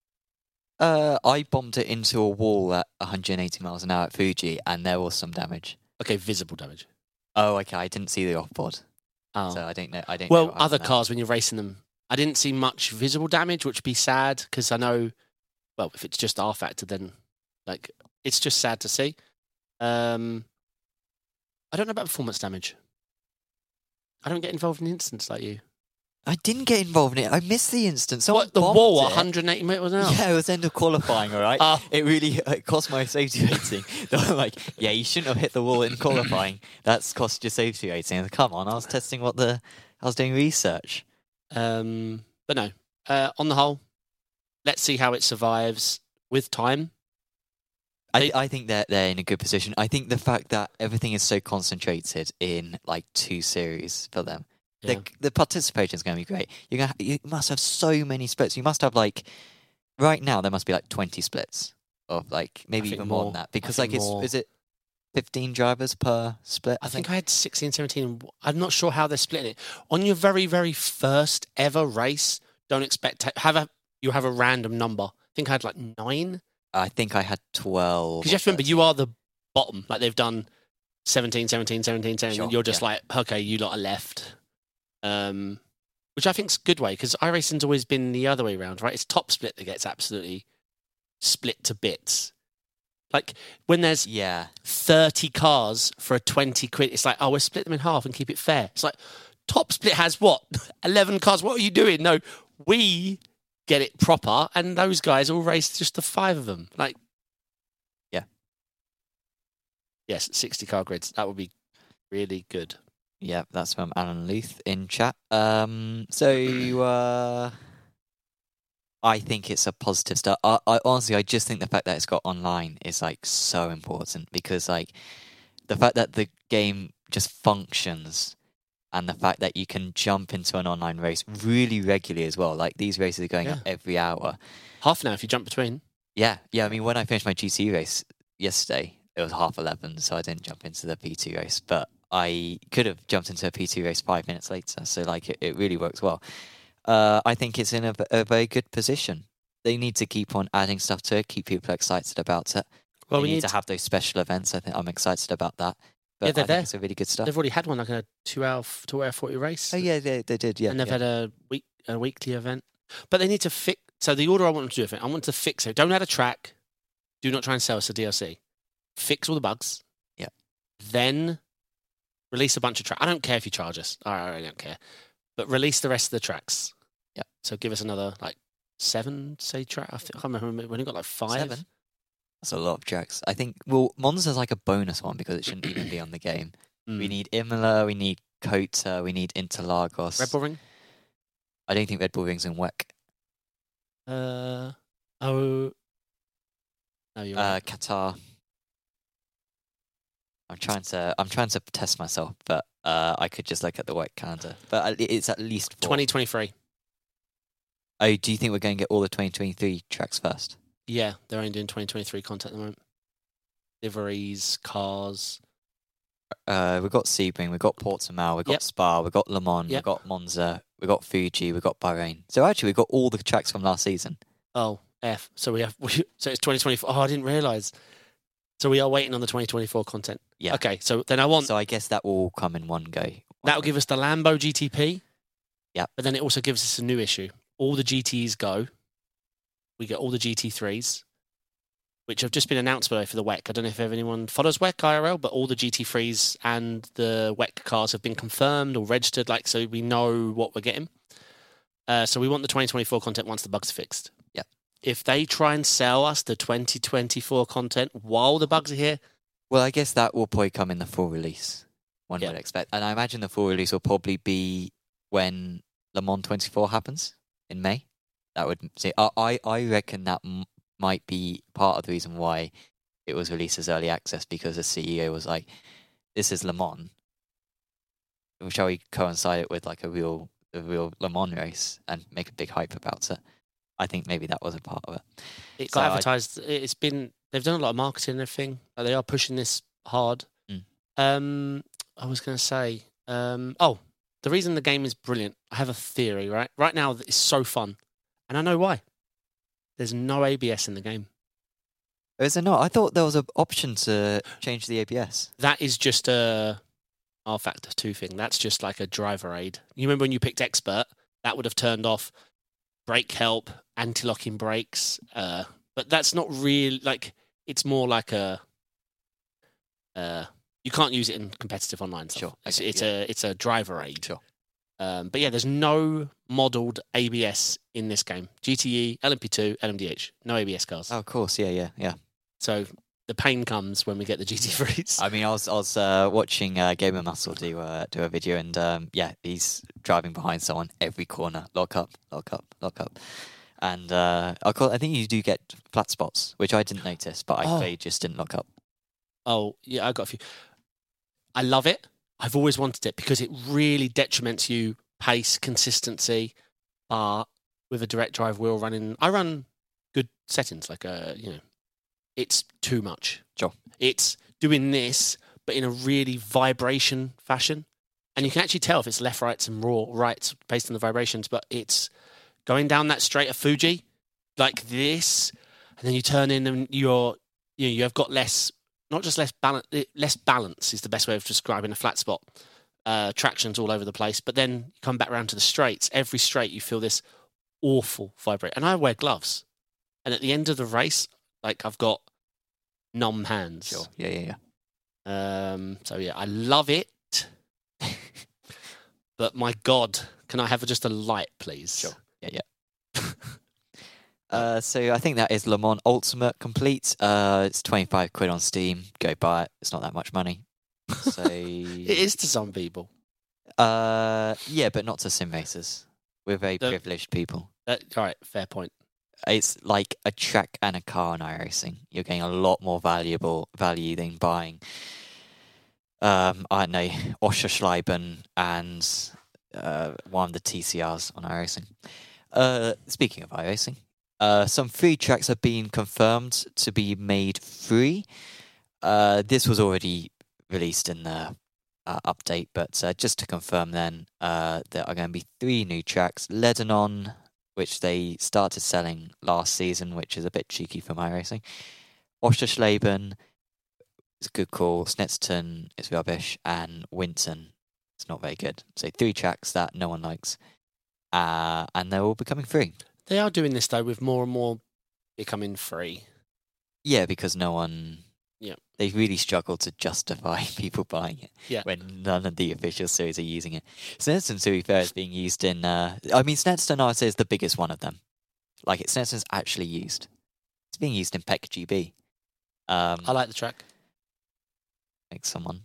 I bombed it into a wall at 180 miles an hour at Fuji, and there was some damage. Okay, visible damage. Oh, okay. I didn't see the off-board, Oh. so I don't know. Well, other cars, when you're racing them, I didn't see much visible damage, which would be sad, because I know, well, if it's just R factor, then, like, it's just sad to see. I don't know about performance damage. I don't get involved in instants like you. I didn't get involved in it. I missed the instance. What, the wall, 180 metres an hour? Yeah, it was end of qualifying, all right? It really cost my safety rating. They were like, yeah, you shouldn't have hit the wall in qualifying. That's cost your safety rating. Come on, I was testing I was doing research. But no, on the whole, let's see how it survives with time. I think they're in a good position. I think the fact that everything is so concentrated in like 2 series for them, the participation is going to be great. You must have so many splits. You must have like right now there must be like 20 splits of like maybe even more than that because like is it 15 drivers per split? I think I had 16, 17. I'm not sure how they're splitting it. On your very, very first ever race, don't expect to have a random number. I think I had like 9. I think I had 12. Because you have to remember, you are the bottom. Like they've done 17, 17, 17, 17. Sure, and you're just like, okay, you lot are left. Which I think's a good way because iRacing's always been the other way around, right? It's top split that gets absolutely split to bits. Like when there's 30 cars for a 20 quid, it's like, oh, we'll split them in half and keep it fair. It's like top split has what? 11 cars. What are you doing? No, we get it proper, and those guys all race just the 5 of them. Like, yes, 60 car grids. That would be really good. Yeah, that's from Alan Luth in chat. I think it's a positive start. I honestly, I just think the fact that it's got online is like so important because like the fact that the game just functions and the fact that you can jump into an online race really regularly as well. Like these races are going up every hour. Half an hour if you jump between. Yeah. I mean, when I finished my GT race yesterday, it was 11:30, so I didn't jump into the P2 race, but I could have jumped into a P2 race 5 minutes later. So like it really works well. I think it's in a very good position. They need to keep on adding stuff to it, keep people excited about it. Well, we need to have those special events. I think I'm excited about that. But I think it's a really good stuff. They've already had one, like a 2 hour 40 race. Oh yeah, they did. Yeah, and they've had a weekly event. But they need to fix. So the order I want them to do it, I want to fix it. Don't add a track. Do not try and sell us a DLC. Fix all the bugs. Yeah. Then release a bunch of tracks. I don't care if you charge us. I really don't care. But release the rest of the tracks. Yeah. So give us another 7, say, track. I can't remember when we got 5. 7? That's a lot of tracks. I think, Monza's like a bonus one because it shouldn't even be on the game. We need Imola, we need Kota, we need Interlagos. Red Bull Ring? I don't think Red Bull Ring's in WEC. No, you're right. Qatar. I'm trying to test myself, but I could just look at the WEC calendar. But it's at least 4. 2023. Oh, do you think we're going to get all the 2023 tracks first? Yeah, they're only doing 2023 content at the moment. Liveries, cars. We've got Sebring, we've got Portimao, we've got Spa, we've got Le Mans, we've got Monza, we've got Fuji, we've got Bahrain. So actually, we've got all the tracks from last season. Oh, F. So so it's 2024. Oh, I didn't realise. So we are waiting on the 2024 content. Yeah. Okay, so then So I guess that will all come in one go. That'll give us the Lambo GTP. Yeah. But then it also gives us a new issue. all the GTs go. We get all the GT3s, which have just been announced by for the WEC. I don't know if anyone follows WEC IRL, but all the GT3s and the WEC cars have been confirmed or registered, so we know what we're getting. So we want the 2024 content once the bugs are fixed. Yeah. If they try and sell us the 2024 content while the bugs are here, well, I guess that will probably come in the full release. One would expect, and I imagine the full release will probably be when Le Mans 24 happens in May. That would say I reckon that might be part of the reason why it was released as early access, because the CEO was like, "This is Le Mans. Shall we coincide it with like a real Le Mans race and make a big hype about it?" I think maybe that was a part of it. It got advertised. They've done a lot of marketing and everything. They are pushing this hard. I was going to say, the reason the game is brilliant, I have a theory, right? Right now, it's so fun. And I know why. There's no ABS in the game. Is there not? I thought there was an option to change the ABS. That is just a R-Factor 2 thing. That's just like a driver aid. You remember when you picked Expert? That would have turned off brake help, anti-locking brakes. But that's not real. It's more like a... you can't use it in competitive online stuff. Sure. It's a driver aid. Sure. But yeah, there's no modelled ABS in this game. GTE, LMP2, LMDH. No ABS cars. Oh, of course. Yeah. So the pain comes when we get the GT3s. I mean, I was watching Gamer Muscle do a video, and he's driving behind someone every corner. Lock up. And I think you do get flat spots, which I didn't notice, but they just didn't lock up. Oh, yeah, I got a few. I love it. I've always wanted it because it really detriments you pace, consistency. But with a direct drive wheel running, I run good settings. It's too much. Sure. It's doing this, but in a really vibration fashion, and you can actually tell if it's left, rights, and raw rights based on the vibrations. But it's going down that straight of Fuji like this, and then you turn in, and you have got less. Not just less balance is the best way of describing a flat spot. Traction's all over the place, but then you come back around to the straights. Every straight, you feel this awful vibrate. And I wear gloves. And at the end of the race, I've got numb hands. Sure. Yeah. I love it. But my God, can I have just a light, please? Sure. Yeah. So I think that is Le Mans Ultimate complete. It's 25 quid on Steam. Go buy it. It's not that much money. So it is to some people. Yeah, but not to sim racers. We're very privileged people. All right, fair point. It's like a track and a car in iRacing. You're getting a lot more value than buying, I don't know, Oscherschleiben and one of the TCRs on iRacing. Speaking of iRacing. Some free tracks have been confirmed to be made free. This was already released in the update, but just to confirm then, there are going to be 3 new tracks. Lebanon, which they started selling last season, which is a bit cheeky for my racing. Oschersleben is a good call. Snetterton is rubbish. And Winton is not very good. So 3 tracks that no one likes. And they're all becoming free. They are doing this, though, with more and more becoming free. Yeah, because no one... Yeah. They really struggle to justify people buying it when none of the official series are using it. Snetterton, to be fair, is being used in... Snetterton, I would say, is the biggest one of them. Snetterton's actually used. It's being used in PEC GB. I like the track. Like someone.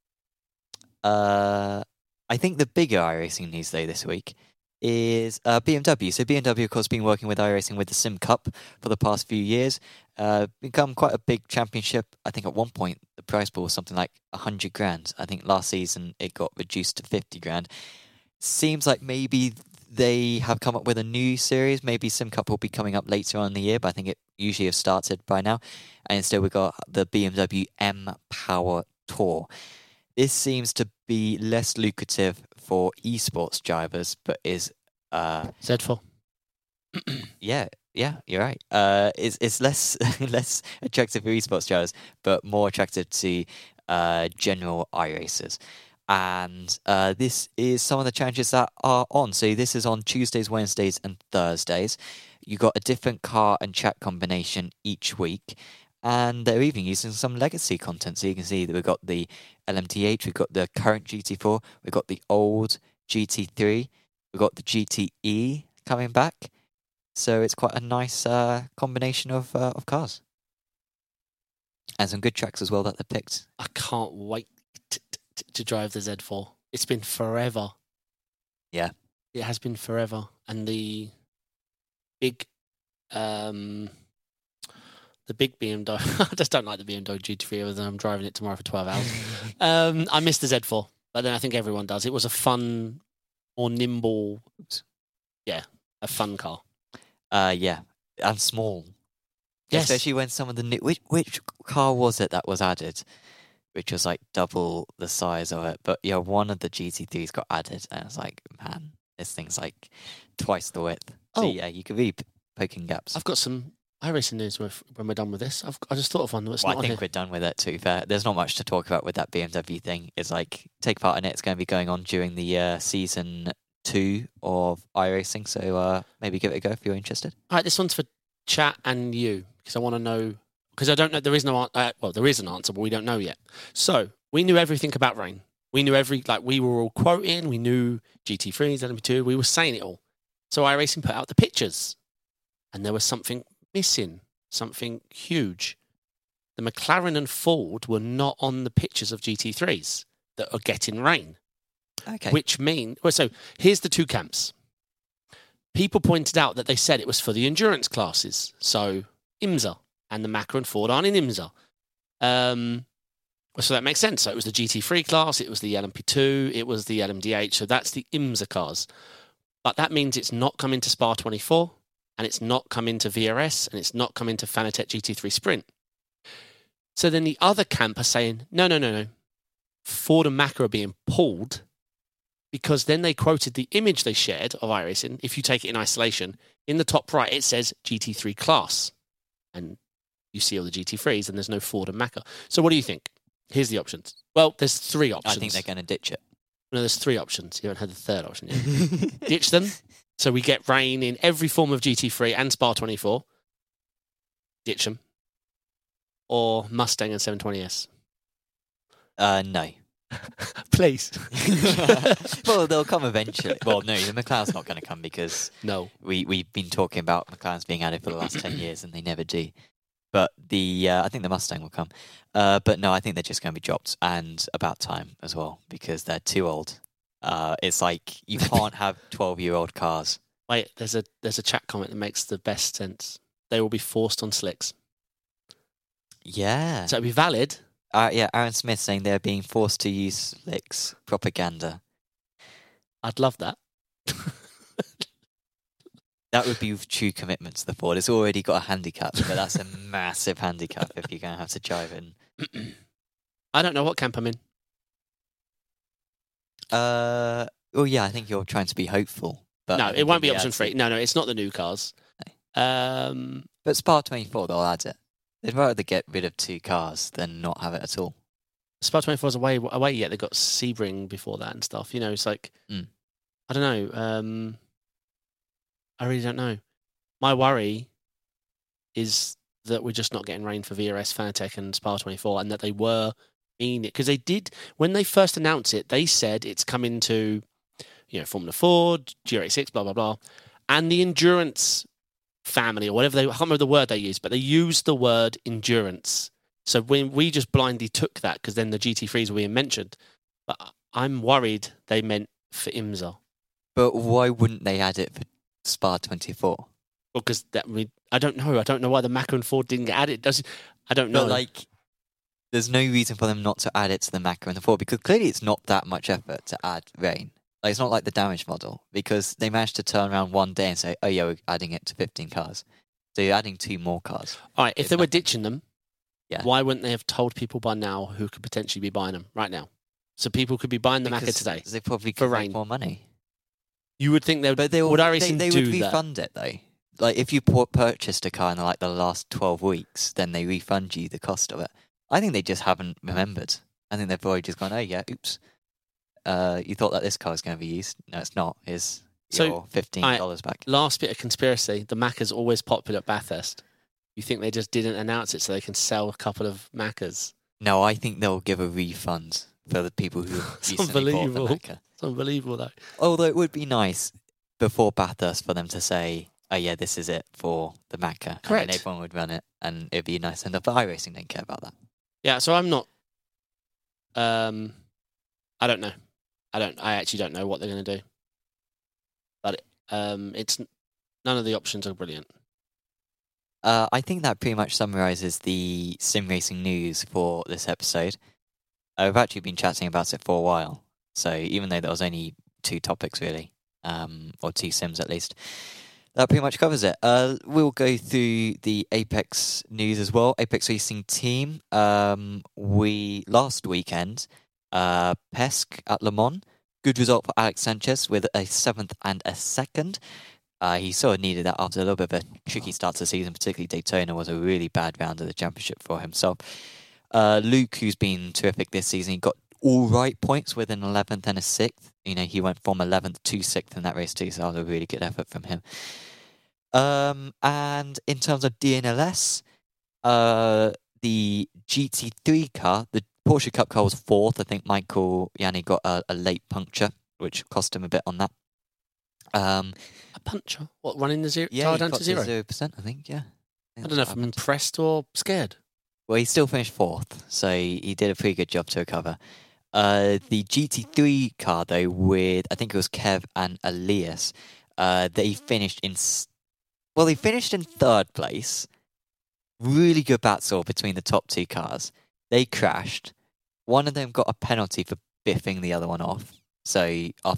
I think the bigger iRacing news, though, this week is BMW. So BMW, of course, been working with iRacing with the Sim Cup for the past few years. Become quite a big championship. I think at one point the prize pool was something like 100 grand. I think last season it got reduced to 50 grand. Seems like maybe they have come up with a new series. Maybe Sim Cup will be coming up later on in the year, but I think it usually has started by now. And instead we've got the BMW M Power Tour. This seems to be less lucrative for esports drivers, but is Z4. Yeah, you're right. It's less less attractive for esports drivers, but more attractive to general iRacers. And this is some of the challenges that are on. So this is on Tuesdays, Wednesdays, and Thursdays. You got a different car and track combination each week. And they're even using some legacy content. So you can see that we've got the LMTH, we've got the current GT4, we've got the old GT3, we've got the GTE coming back. So it's quite a nice combination of cars. And some good tracks as well that they picked. I can't wait to drive the Z4. It's been forever. Yeah. It has been forever. And the big BMW, I just don't like the BMW GT3 other than I'm driving it tomorrow for 12 hours. I miss the Z4, but then I think everyone does. It was a fun, more nimble, a fun car. Yeah, and small. Yes. Especially when some of the new... Which car was it that was added? Which was like double the size of it. But yeah, one of the GT3s got added, and I was like, man, this thing's like twice the width. So yeah, you could be poking gaps. I've got some iRacing news when we're done with this. I just thought of one that's well, not I think on here. we're done with it, to be fair. There's not much to talk about with that BMW thing. It's like, take part in it. It's going to be going on during the season 2 of iRacing. So maybe give it a go if you're interested. All right, this one's for chat and you, because I want to know, because I don't know, there is no well, there is an answer, but we don't know yet. So we knew everything about rain. We knew we were all quoting, we knew GT3s, LMP2, we were saying it all. So iRacing put out the pictures, and there was something missing, something huge. The McLaren and Ford were not on the pictures of GT3s that are getting rain. Okay. Which mean, well, so here's the two camps. People pointed out that they said it was for the endurance classes. So IMSA and the Macca and Ford aren't in IMSA. So that makes sense. So it was the GT3 class, it was the LMP2, it was the LMDH. So that's the IMSA cars. But that means it's not coming to Spa 24, and it's not coming to VRS, and it's not coming to Fanatec GT3 Sprint. So then the other camp are saying, no. Ford and Macca are being pulled, because then they quoted the image they shared of iRacing. If you take it in isolation, in the top right, it says GT3 class. And you see all the GT3s, and there's no Ford and Macca. So what do you think? Here's the options. Well, there's 3 options. I think they're going to ditch it. No, there's 3 options. You haven't had the third option yet. Ditch them. So we get rain in every form of GT3 and Spa 24. Ditch them. Or Mustang and 720S. No. Please. Well, they'll come eventually. Well, no, the McLaren's not going to come because we've been talking about McLaren's being added for the last 10 years and they never do. But I think the Mustang will come. But no, I think they're just going to be dropped, and about time as well, because they're too old. It's like you can't have 12-year-old cars. Wait, there's a chat comment that makes the best sense. They will be forced on slicks. Yeah. So it'll be valid. Yeah, Aaron Smith saying they're being forced to use slicks. Propaganda. I'd love that. That would be with true commitment to the Ford. It's already got a handicap, but that's a massive handicap if you're going to have to drive in. I don't know what camp I'm in. Well, yeah, I think you're trying to be hopeful. But no, it won't be option 3. No, it's not the new cars. No. But Spa 24, they'll add it. They'd rather get rid of 2 cars than not have it at all. Spa 24 is away yet. They got Sebring before that and stuff. You know, it's like, I don't know. I really don't know. My worry is that we're just not getting rain for VRS, Fanatec, and Spa 24, and that they were mean it, because they did, when they first announced it, they said it's coming to, Formula Ford, GR86, blah blah blah, and the endurance family or whatever I can't remember the word they used, but they used the word endurance. So when we just blindly took that, because then the GT3s were being mentioned, but I'm worried they meant for IMSA. But why wouldn't they add it for Spa 24? Well, because I don't know. I don't know why the Macca and Ford didn't get added. I don't know. But there's no reason for them not to add it to the Macca and the Ford, because clearly it's not that much effort to add rain. It's not like the damage model, because they managed to turn around one day and say, oh yeah, we're adding it to 15 cars. So you're adding 2 more cars. All right, if they were ditching them, why wouldn't they have told people by now who could potentially be buying them right now? So people could be buying the Macca today. They probably could make more money. You would think they would. But they would refund it though. Like if you purchased a car in the last 12 weeks, then they refund you the cost of it. I think they just haven't remembered. I think they've probably just gone, oh yeah, oops. You thought that this car was going to be used. No, it's not. Here's So, your $15 back. Last bit of conspiracy: the Macca's always popular at Bathurst. You think they just didn't announce it so they can sell a couple of Macca's? No, I think they'll give a refund for the people who recently bought the Macca. It's unbelievable, though. Although it would be nice before Bathurst for them to say, "Oh yeah, this is it for the Macca," Correct. and then everyone would run it, and it'd be nice enough. But iRacing don't care about that. Yeah, so I'm not. I don't know. I actually don't know what they're going to do. But it's none of the options are brilliant. I think that pretty much summarises the sim racing news for this episode. I've actually been chatting about it for a while, so even though there was only 2 topics really, or 2 sims at least, that pretty much covers it. We'll go through the Apex news as well. Apex Racing Team. Last weekend, Pesk at Le Mans. Good result for Alex Sanchez with a 7th and a 2nd. He sort of needed that after a little bit of a tricky start to the season, particularly Daytona was a really bad round of the championship for himself. Luke, who's been terrific this season, he got all right points with an 11th and a 6th. You know, he went from 11th to 6th in that race too, so that was a really good effort from him. And in terms of DNLS, the GT3 car, the Porsche Cup car was 4th. I think Michael Yanni got a late puncture, which cost him a bit on that. A puncture? What, running the Yeah, car he down got to 0? 0%, I think, yeah. I don't know if I'm impressed or scared. Well, he still finished 4th, so he did a pretty good job to recover. The GT3 car, though, with, I think it was Kev and Elias, they finished in 3rd place. Really good battle between the top 2 cars. They crashed. One of them got a penalty for biffing the other one off. So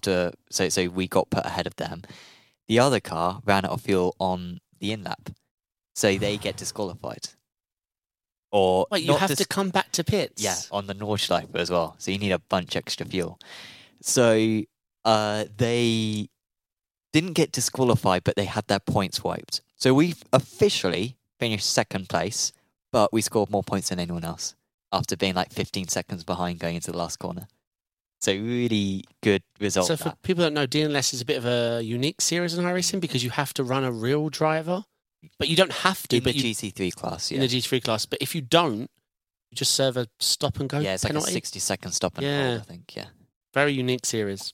we got put ahead of them. The other car ran out of fuel on the in-lap. So they get disqualified. Or Wait, you have to come back to pits? Yeah, on the Nordschleife as well. So you need a bunch extra fuel. So they didn't get disqualified, but they had their points wiped. So we've officially finished 2nd place, but we scored more points than anyone else after being like 15 seconds behind going into the last corner. So really good result. So for people that know, DNLS is a bit of a unique series in iRacing because you have to run a real driver, but you don't have to. In the GT3 class, yeah. In the GT3 class, but if you don't, you just serve a stop and go. Yeah, it's penalty. like a 60-second stop and hold, I think, yeah. Very unique series.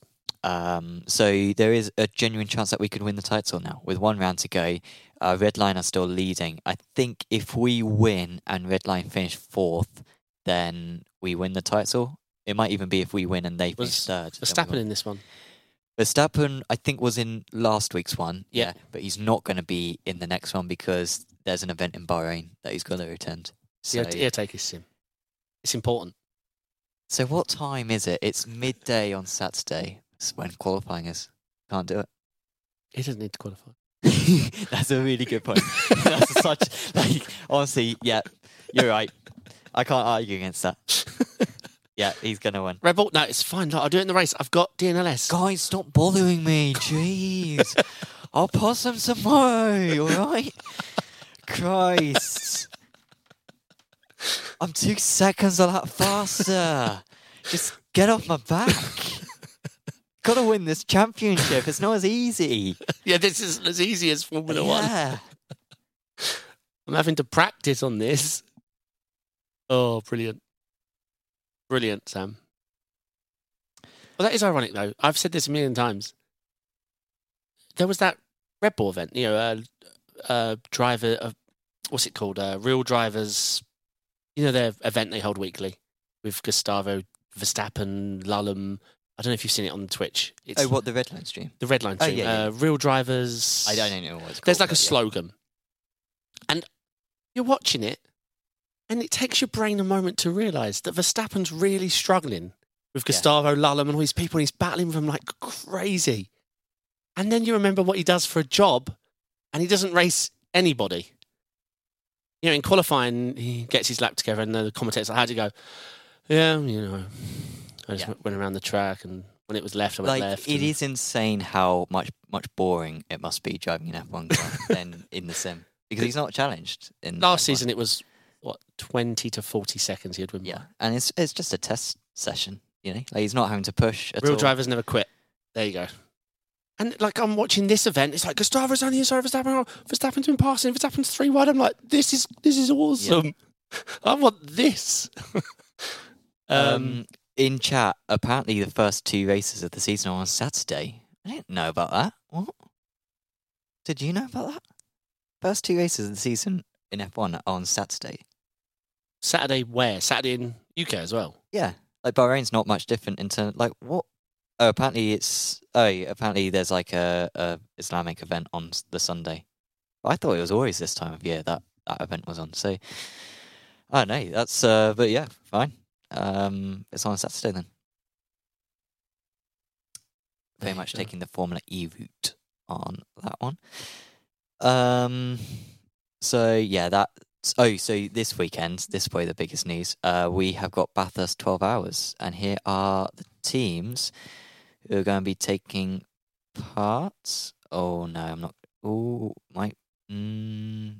So there is a genuine chance that we could win the title now. With 1 round to go, Redline are still leading. I think if we win and Redline finish 4th, then we win the title. It might even be if we win and they finish 3rd. Verstappen in this one? Verstappen, I think, was in last week's one. Yeah. But he's not going to be in the next one because there's an event in Bahrain that he's got to attend. So He'll take his sim. It's important. So what time is it? It's midday on Saturday. It's when qualifying is. Can't do it. He doesn't need to qualify. That's a really good point. Honestly, yeah, you're right. I can't argue against that. Yeah, he's going to win. Red Bull? No, it's fine. Look, I'll do it in the race. I've got DNLS. Guys, stop bothering me. Jeez. I'll pass them tomorrow, all right? Christ. I'm 2 seconds a lot faster. Just get off my back. Got to win this championship. It's not as easy. Yeah, this is as easy as Formula 1. I'm having to practice on this. Oh, brilliant. Brilliant, Sam. Well, that is ironic, though. I've said this a million times. There was that Red Bull event, driver, what's it called? Real Drivers, their event they hold weekly with Gustavo, Verstappen, Lallem. I don't know if you've seen it on Twitch. The Redline stream? The Redline stream. Yeah. Real Drivers. I don't know what it's called. There's like a slogan. And you're watching it, and it takes your brain a moment to realise that Verstappen's really struggling with Gustavo, Lallem and all these people, and he's battling with them like crazy. And then you remember what he does for a job, and he doesn't race anybody. In qualifying, he gets his lap together, and the commentator's like, how'd you go? Yeah, I just went around the track, and when it was left, I went left. It is insane how much boring it must be driving an F1 car than in the sim. Because he's not challenged. Last season, it was, 20 to 40 seconds he had win. Yeah, and it's just a test session. Like he's not having to push at Real all. drivers never quit. There you go. And like I'm watching this event, it's like Gustavo's on the inside of Verstappen. Verstappen's been passing. Verstappen's 3 wide. I'm like, this is awesome. Yeah. I want this. In chat, apparently the first 2 races of the season are on Saturday. I didn't know about that. What? Did you know about that? First 2 races of the season in F1 are on Saturday. Saturday where? Saturday in UK as well? Yeah. Like Bahrain's not much different in terms like what? Oh, apparently there's like a Islamic event on the Sunday. But I thought it was always this time of year that event was on. So I don't know. That's but yeah, fine. It's on Saturday then. Very much taking the Formula E route on that one. So yeah, so this weekend, this is probably the biggest news. We have got Bathurst 12 Hours, and here are the teams who are going to be taking part. Oh no, I'm not. Oh my. No.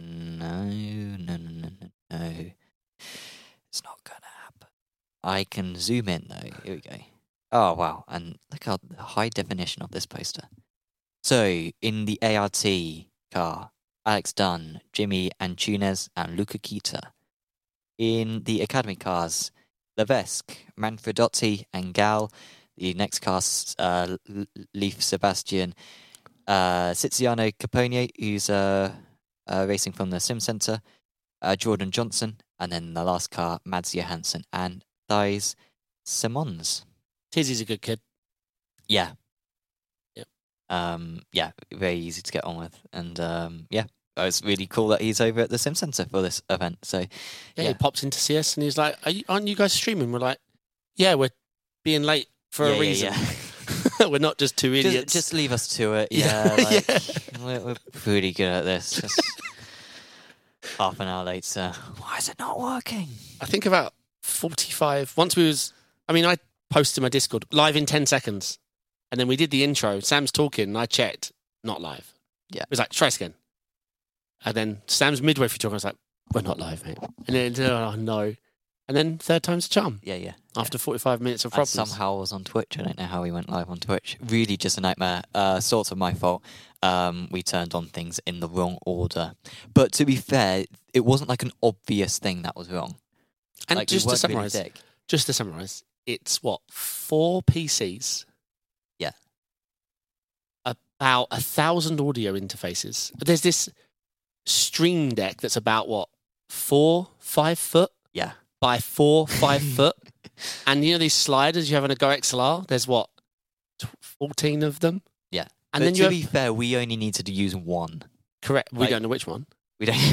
It's not gonna happen. I can zoom in though. Here we go. Oh wow, and look at the high definition of this poster. So in the ART car, Alex Dunn, Jimmy Antunes, and Luca Kita. In the Academy cars, Levesque, Manfredotti, and Gal. The next cars, Leaf Sebastian, Tiziano Capone, who's racing from the Sim Center, Jordan Johnson, and then the last car, Mads Johansson and Thijs Simons. Tizzy's a good kid. Yeah. Yep. Yeah, very easy to get on with. And yeah, it was really cool that he's over at the Sim Center for this event. So yeah, he pops in to see us and he's like, aren't you guys streaming? We're like, yeah, we're being late for a reason. Yeah. We're not just 2 idiots. Just leave us to it. Yeah, we're pretty good at this. Just half an hour later. Why is it not working? I think about 45. I posted my Discord live in 10 seconds. And then we did the intro. Sam's talking and I checked, not live. Yeah. It was like, try again. And then Sam's midway through talking. I was like, we're not live, mate. And then, oh no. And then third time's a charm. Yeah. After 45 minutes of problems. And somehow I was on Twitch. I don't know how we went live on Twitch. Really just a nightmare. Sort of my fault. We turned on things in the wrong order. But to be fair, it wasn't like an obvious thing that was wrong. And like, just to summarise, it's 4 PCs. Yeah. About 1,000 audio interfaces. There's this Stream Deck that's about 4-5 foot? Yeah. By 4-5 foot. And you know these sliders you have on a Go XLR? There's 14 of them? Yeah. And but then to be fair, we only needed to use one. Correct. We don't know which one. We don't.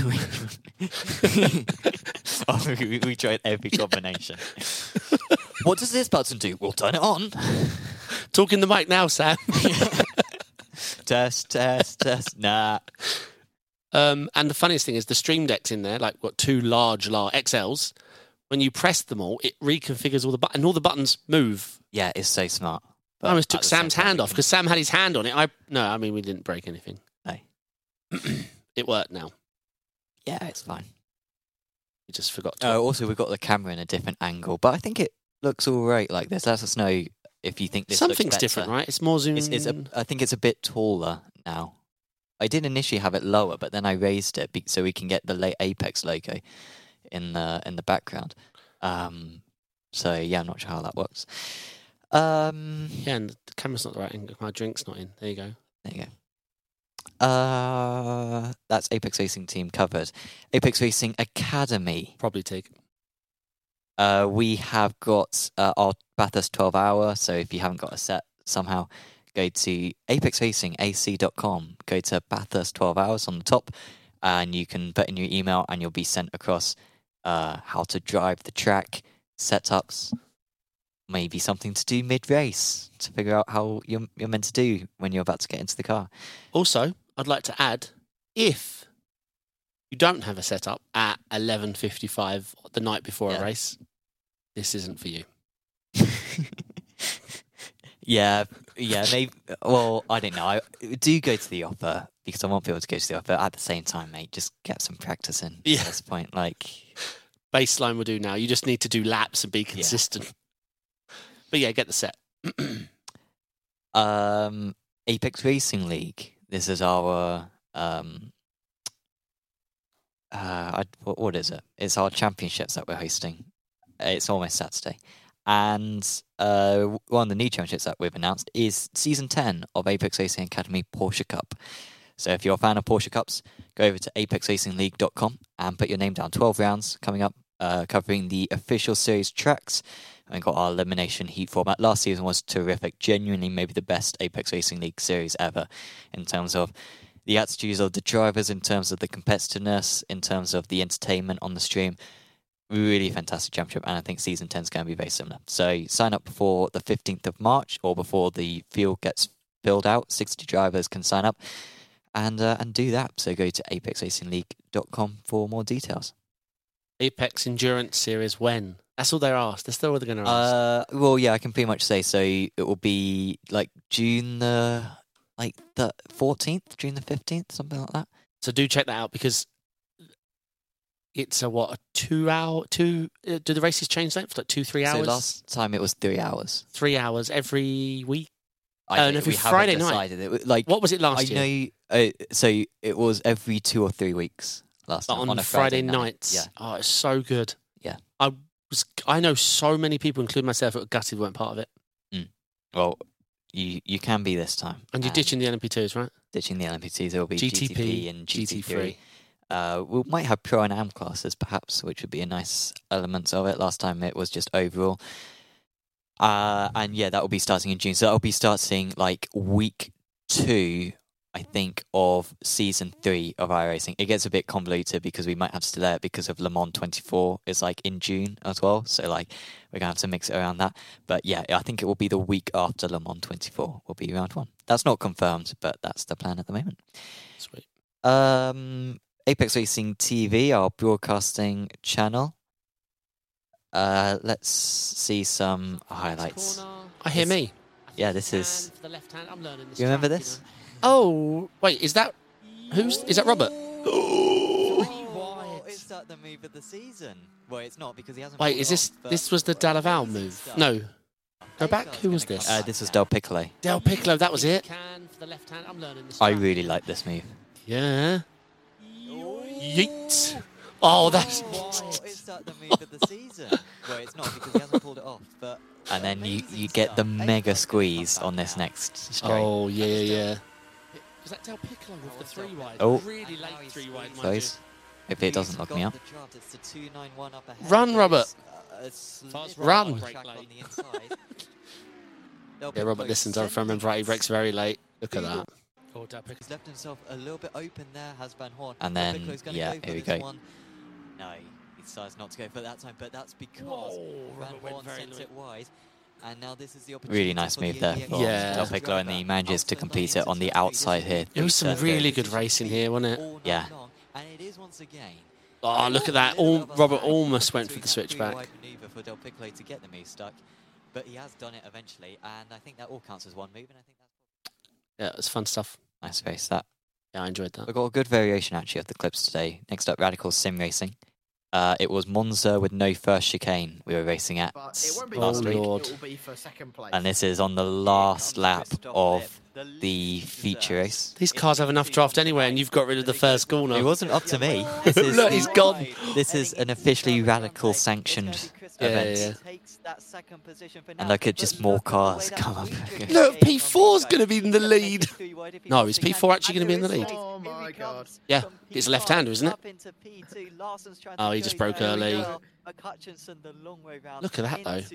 We tried every combination. What does this button do? We'll turn it on. Talk in the mic now, Sam. Test. Nah. And the funniest thing is the Stream Deck's in there, like got 2 large XLs. When you press them all, it reconfigures all the buttons, and all the buttons move. Yeah, it's so smart. I almost took Sam's hand off because Sam had his hand on it. We didn't break anything. No. It worked now. Yeah, it's fine. You just forgot to. Oh, also, we've got the camera in a different angle, but I think it looks all right like this. Let us know if you think this Something's looks better. different, right? It's more zoom. I think it's a bit taller now. I did initially have it lower, but then I raised it so we can get the Apex logo in the background. So yeah, I'm not sure how that works. Yeah, and the camera's not the right angle. My drink's not in. There you go. There you go. That's Apex Racing team covered. Apex Racing Academy. Probably take. We have got our Bathurst 12 hour. So if you haven't got a set somehow, go to apexracingac.com. Go to Bathurst 12 hours on the top, and you can put in your email, and you'll be sent across how to drive the track, setups, maybe something to do mid-race to figure out how you're meant to do when you're about to get into the car. Also, I'd like to add, if you don't have a setup at 11:55 the night before a race, this isn't for you. Yeah, maybe. Well, I don't know. I do go to the offer because I want people to go to the offer. At the same time, mate, just get some practice in. Yeah. At this point, like baseline will do now. You just need to do laps and be consistent. But yeah, get the set. Apex Racing League. This is our what is it? It's our championships that we're hosting. It's almost Saturday, and one of the new championships that we've announced is season 10 of Apex Racing Academy Porsche Cup. So if you're a fan of Porsche Cups, go over to apexracingleague.com and put your name down. 12 rounds coming up, covering the official series tracks. And got our elimination heat format. Last season was terrific. Genuinely maybe the best Apex Racing League series ever in terms of the attitudes of the drivers, in terms of the competitiveness, in terms of the entertainment on the stream. Really fantastic championship, and I think season 10 is going to be very similar. So sign up before the 15th of March or before the field gets filled out. 60 drivers can sign up and do that. So go to apexracingleague.com for more details. Apex Endurance Series when? That's all they're asked. That's all they're going to ask. Well, yeah, I can pretty much say so. It will be like June the 14th, June the 15th, something like that. So do check that out because it's a 2 hour. Do the races change length? Like 2-3 hours? So last time it was 3 hours. 3 hours every week. Every Friday night. What was it last year? I know. So it was every 2 or 3 weeks last time on a Friday night. nights. Yeah. Oh, it's so good. Yeah. I know so many people, including myself, who were gutted weren't part of it. Well, you can be this time. And you're ditching the LMP2s, right? Ditching the LMP2s. There will be GTP GTP and GT3. We might have Pro and Am classes, perhaps, which would be a nice element of it. Last time it was just overall. And yeah, that will be starting in June. So that will be starting like week 2, I think, of season 3 of iRacing. It gets a bit convoluted because we might have to delay it because of Le Mans 24 is like in June as well. So like we're going to have to mix it around that. But yeah, I think it will be the week after Le Mans 24 will be round 1. That's not confirmed, but that's the plan at the moment. Sweet. Apex Racing TV, our broadcasting channel. Let's see some highlights. I hear me. Yeah, this is... For the left hand. I'm learning this. You remember track, this? You know. Oh, wait, is that... Is that Robert? Is that the move of the season? Well, it's not because he hasn't... Wait, is this was the Dalaval move? No. Go back, who was this? This was Del Piccolo. Del Piccolo, that was it. I really like this move. Yeah. Yeet. Oh, that's... Is that the move of the season? Well, it's not because he hasn't pulled it off, but... And then you get the mega squeeze on this next straight. Oh, yeah. Is that Del Piccolo with the 3 wide? Oh. Really late 3 wide. Close. Hopefully it doesn't lock me up. Run, Robert. Run. Yeah, Robert listens. I remember right, he breaks very late. Look at that. He's left himself a little bit open there, has Van Horn. And then, yeah, here we go. No, he decides not to go for that time, but that's because Van Horn sent it wide. And now this is the opportunity. Really nice move there for Del Piccolo, and he manages to complete it on the outside here. It was some really good racing here, wasn't it? Yeah. Oh, look at that. Robert almost went for the switchback. For Del Piccolo to get the move stuck, but he has done it eventually, and I think that all counts as one move, and I think that's... Yeah, it's fun stuff. Nice race, that. Yeah, I enjoyed that. We've got a good variation, actually, of the clips today. Next up, Radical Sim Racing. It was Monza with no first chicane we were racing at last week. Lord. It will be for second place. And this is on the last lap of the feature race. These cars have enough draft anyway, and you've got rid of the first corner. It wasn't up to me. This is, Look, he's gone. This is an officially Radical sanctioned event. And look at just more cars come up. Look, P4's going to be in the lead. No, is P4 actually going to be in the lead? Oh my god. Yeah, it's a left-hander, isn't it? Oh, he just broke early. Look at that, though.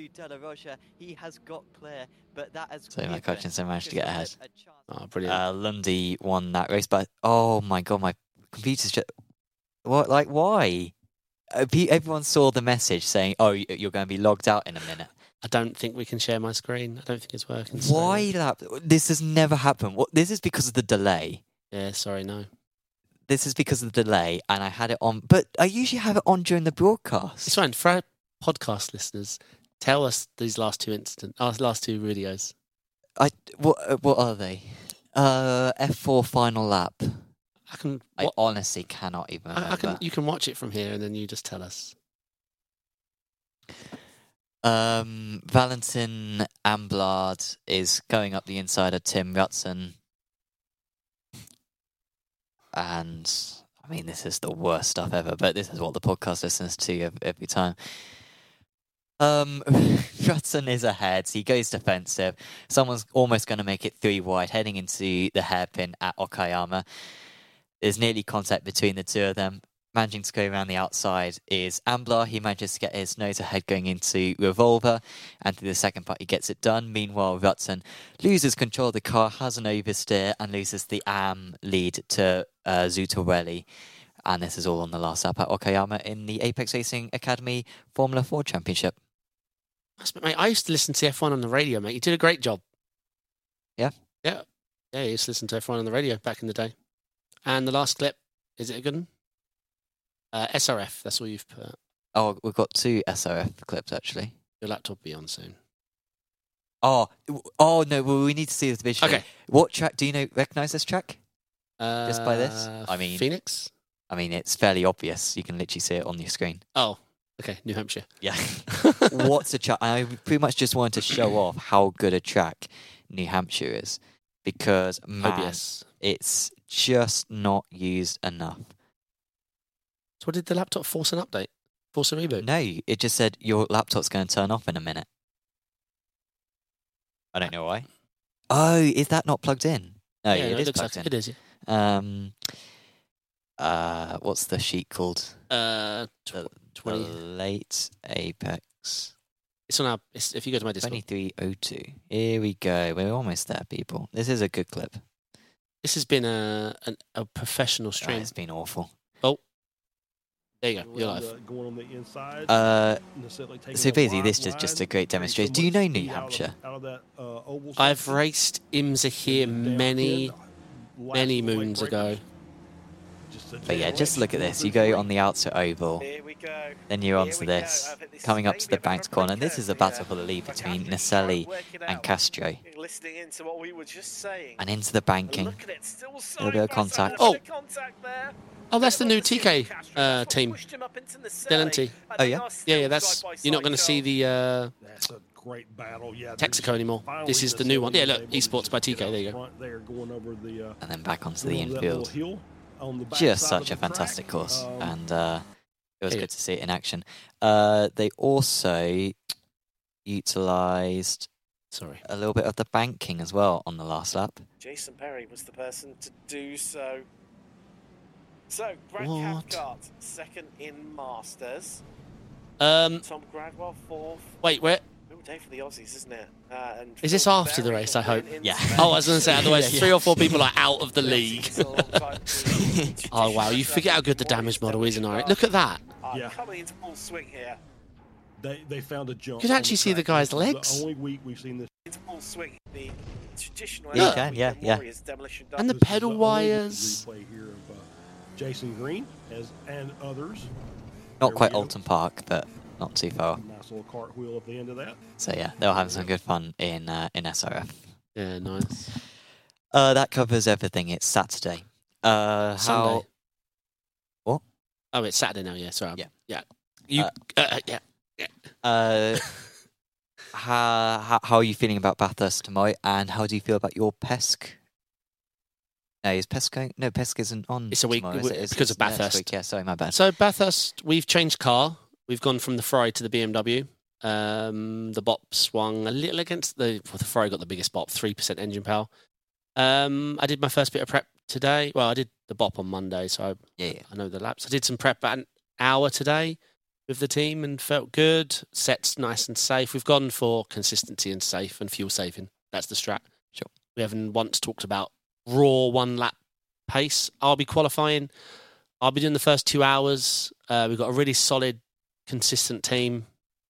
So Matt Hutchinson managed to get ahead. Oh, brilliant. Lundy won that race, but oh my god, my computer's just... What? Like, why? Everyone saw the message saying, "Oh, you're going to be logged out in a minute." I don't think we can share my screen. I don't think it's working. Why that? This has never happened. This is because of the delay. Yeah, sorry, no. This is because of the delay, and I had it on, but I usually have it on during the broadcast. It's fine. For our podcast listeners, tell us these last two videos. What are they? F4 final lap. I honestly cannot even remember. You can watch it from here, and then you just tell us. Valentin Amblard is going up the inside of Tim Rutson. And, I mean, this is the worst stuff ever, but this is what the podcast listens to every time. Rutson is ahead. He goes defensive. Someone's almost going to make it 3 wide, heading into the hairpin at Okayama. There's nearly contact between the two of them. Managing to go around the outside is Amblar. He manages to get his nose ahead going into Revolver, and through the second part he gets it done. Meanwhile, Rutson loses control of the car, has an oversteer, and loses the AM lead to Zutarelli. And this is all on the last lap at Okayama in the Apex Racing Academy Formula 4 Championship. Mate, I used to listen to F1 on the radio, mate. You did a great job. Yeah? Yeah, I used to listen to F1 on the radio back in the day. And the last clip, is it a good one? SRF, that's all you've put. Oh, we've got 2 SRF clips, actually. Your laptop will be on soon. Oh no, well, we need to see this visually. Okay. What track, do you recognise this track? Just by this? I mean, Phoenix? I mean, it's fairly obvious. You can literally see it on your screen. Oh, okay, New Hampshire. Yeah. What's a track? I pretty much just wanted to show off how good a track New Hampshire is. Because, man, OBS. it's just not used enough. So what did the laptop force an update? Force a reboot? No, it just said your laptop's going to turn off in a minute. I don't know why. Oh, is that not plugged in? No, yeah, it is looks plugged like in. it is, yeah. What's the sheet called? The 20. The late Apex. It's on our. If you go to my Discord. 2302. Here we go. We're almost there, people. This is a good clip. This has been a professional stream. It's been awful. Oh, there you go. You're live. Going on the inside. So basically, this is just a great demonstration. Do you know New Hampshire? I've raced IMSA here many moons ago. But yeah, just look at this. You go on the outer oval, then you're onto this, coming up to the banked corner. And this is a battle for the lead between Naselli and Castro. And into the banking. A little bit of contact. Oh, that's the new TK team. Delenti. Oh, yeah? Yeah, that's... You're not going to see the Texaco anymore. This is the new one. Yeah, look, Esports by TK. There you go. And then back onto the infield. Just such a fantastic course, and it was good to see it in action. They also utilised a little bit of the banking as well on the last lap. Jason Perry was the person to do so. So, Brad Cathcart, second in Masters. Tom Gradwell, fourth. Wait, where? Day for the Aussies, isn't it? Is this after the race, I hope? Yeah. Oh, I was going to say, otherwise 3 or 4 people are out of the league. Oh, wow. You forget how good the damage model is in Ireland. Look at that. Coming into full swing here. They found a jump. You can actually see the guy's legs. The only week we've seen this. Into full swing. The traditional Yeah, you can, yeah. And the pedal wires. Replay here of Jason Green and others. Not quite Alton Park, but not too far. Nice little cartwheel at the end of that. So yeah, they'll have some good fun in SRF. Yeah, nice. That covers everything. It's Saturday. Sunday. What? Oh, it's Saturday now. Yeah, sorry. Yeah. Yeah. How are you feeling about Bathurst tomorrow? And how do you feel about your Pesk? No, is Pesk going? No, Pesk isn't on. It's a week tomorrow, is it? because of next Bathurst. week. Yeah, sorry, my bad. So Bathurst, we've changed car. We've gone from the Ferrari to the BMW. The bop swung a little against the Ferrari got the biggest bop, 3% engine power. I did my first bit of prep today. Well, I did the bop on Monday, so I know the laps. I did some prep about an hour today with the team and felt good. Set's nice and safe. We've gone for consistency and safe and fuel saving. That's the strat. Sure. We haven't once talked about raw 1 lap pace. I'll be qualifying. I'll be doing the first 2 hours. We've got a really solid, consistent team.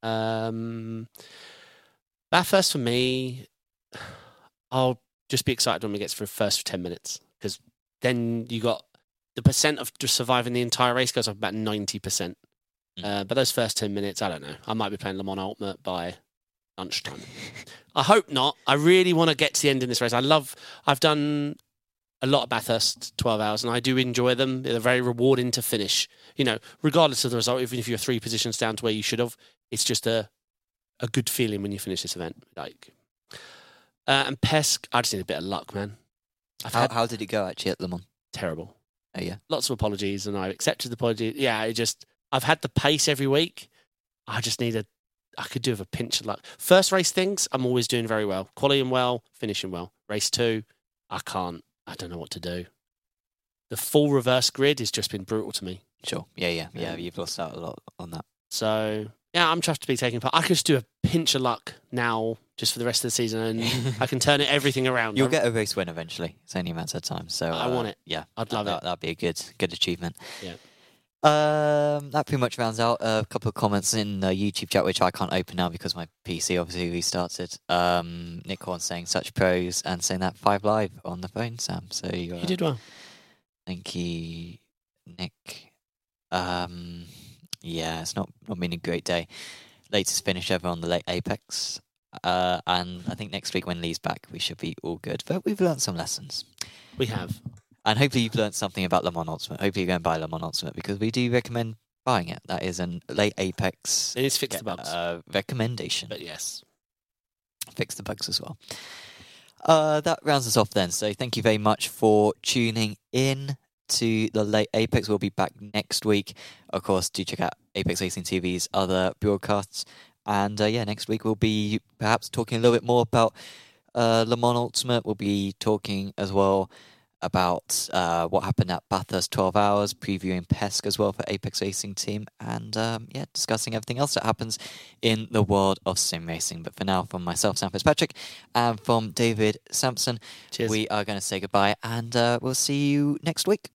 Bathurst for me, I'll just be excited when we get through the first 10 minutes because then you got the percent of just surviving the entire race goes up about 90%. But those first 10 minutes, I don't know. I might be playing Le Mans Ultimate by lunchtime. I hope not. I really want to get to the end in this race. I've done a lot of Bathurst 12 hours and I do enjoy them. They're very rewarding to finish. You know, regardless of the result, even if you're 3 positions down to where you should have, it's just a a good feeling when you finish this event. And Pesk, I just need a bit of luck, man. How did it go actually at Le Mans? Terrible. Oh yeah, lots of apologies, and I accepted the apology. Yeah, I've had the pace every week. I just need I could do with a pinch of luck. First race things, I'm always doing very well. Qualifying well, finishing well. Race 2, I don't know what to do. The full reverse grid has just been brutal to me. Sure. Yeah. You've lost out a lot on that. So, yeah, I'm chuffed to be taking part. I could just do a pinch of luck now just for the rest of the season, and I can turn everything around. You'll get a race win eventually. It's only a matter of time. So I want it. Yeah. I'd love it. That'd be a good achievement. Yeah. That pretty much rounds out a couple of comments in the YouTube chat, which I can't open now because my PC obviously restarted. Nick Horn saying such pros and saying that 5 Live on the phone, Sam. So you did well. Thank you, Nick. Yeah, it's not been a great day. Latest finish ever on the late Apex. And I think next week when Lee's back, we should be all good. But we've learned some lessons. We have. And hopefully you've learned something about Le Mans Ultimate. Hopefully you go and buy Le Mans Ultimate because we do recommend buying it. That is a late Apex. It is fix the bugs. Recommendation. But yes. Fix the bugs as well. That rounds us off then. So thank you very much for tuning in to the late Apex. We'll be back next week. Of course, do check out Apex Racing TV's other broadcasts. And next week we'll be perhaps talking a little bit more about Le Mans Ultimate. We'll be talking as well about what happened at Bathurst 12 Hours, previewing Pesk as well for Apex Racing Team, and discussing everything else that happens in the world of sim racing. But for now, from myself, Sam Fitzpatrick, and from David Sampson, cheers. We are going to say goodbye, and we'll see you next week.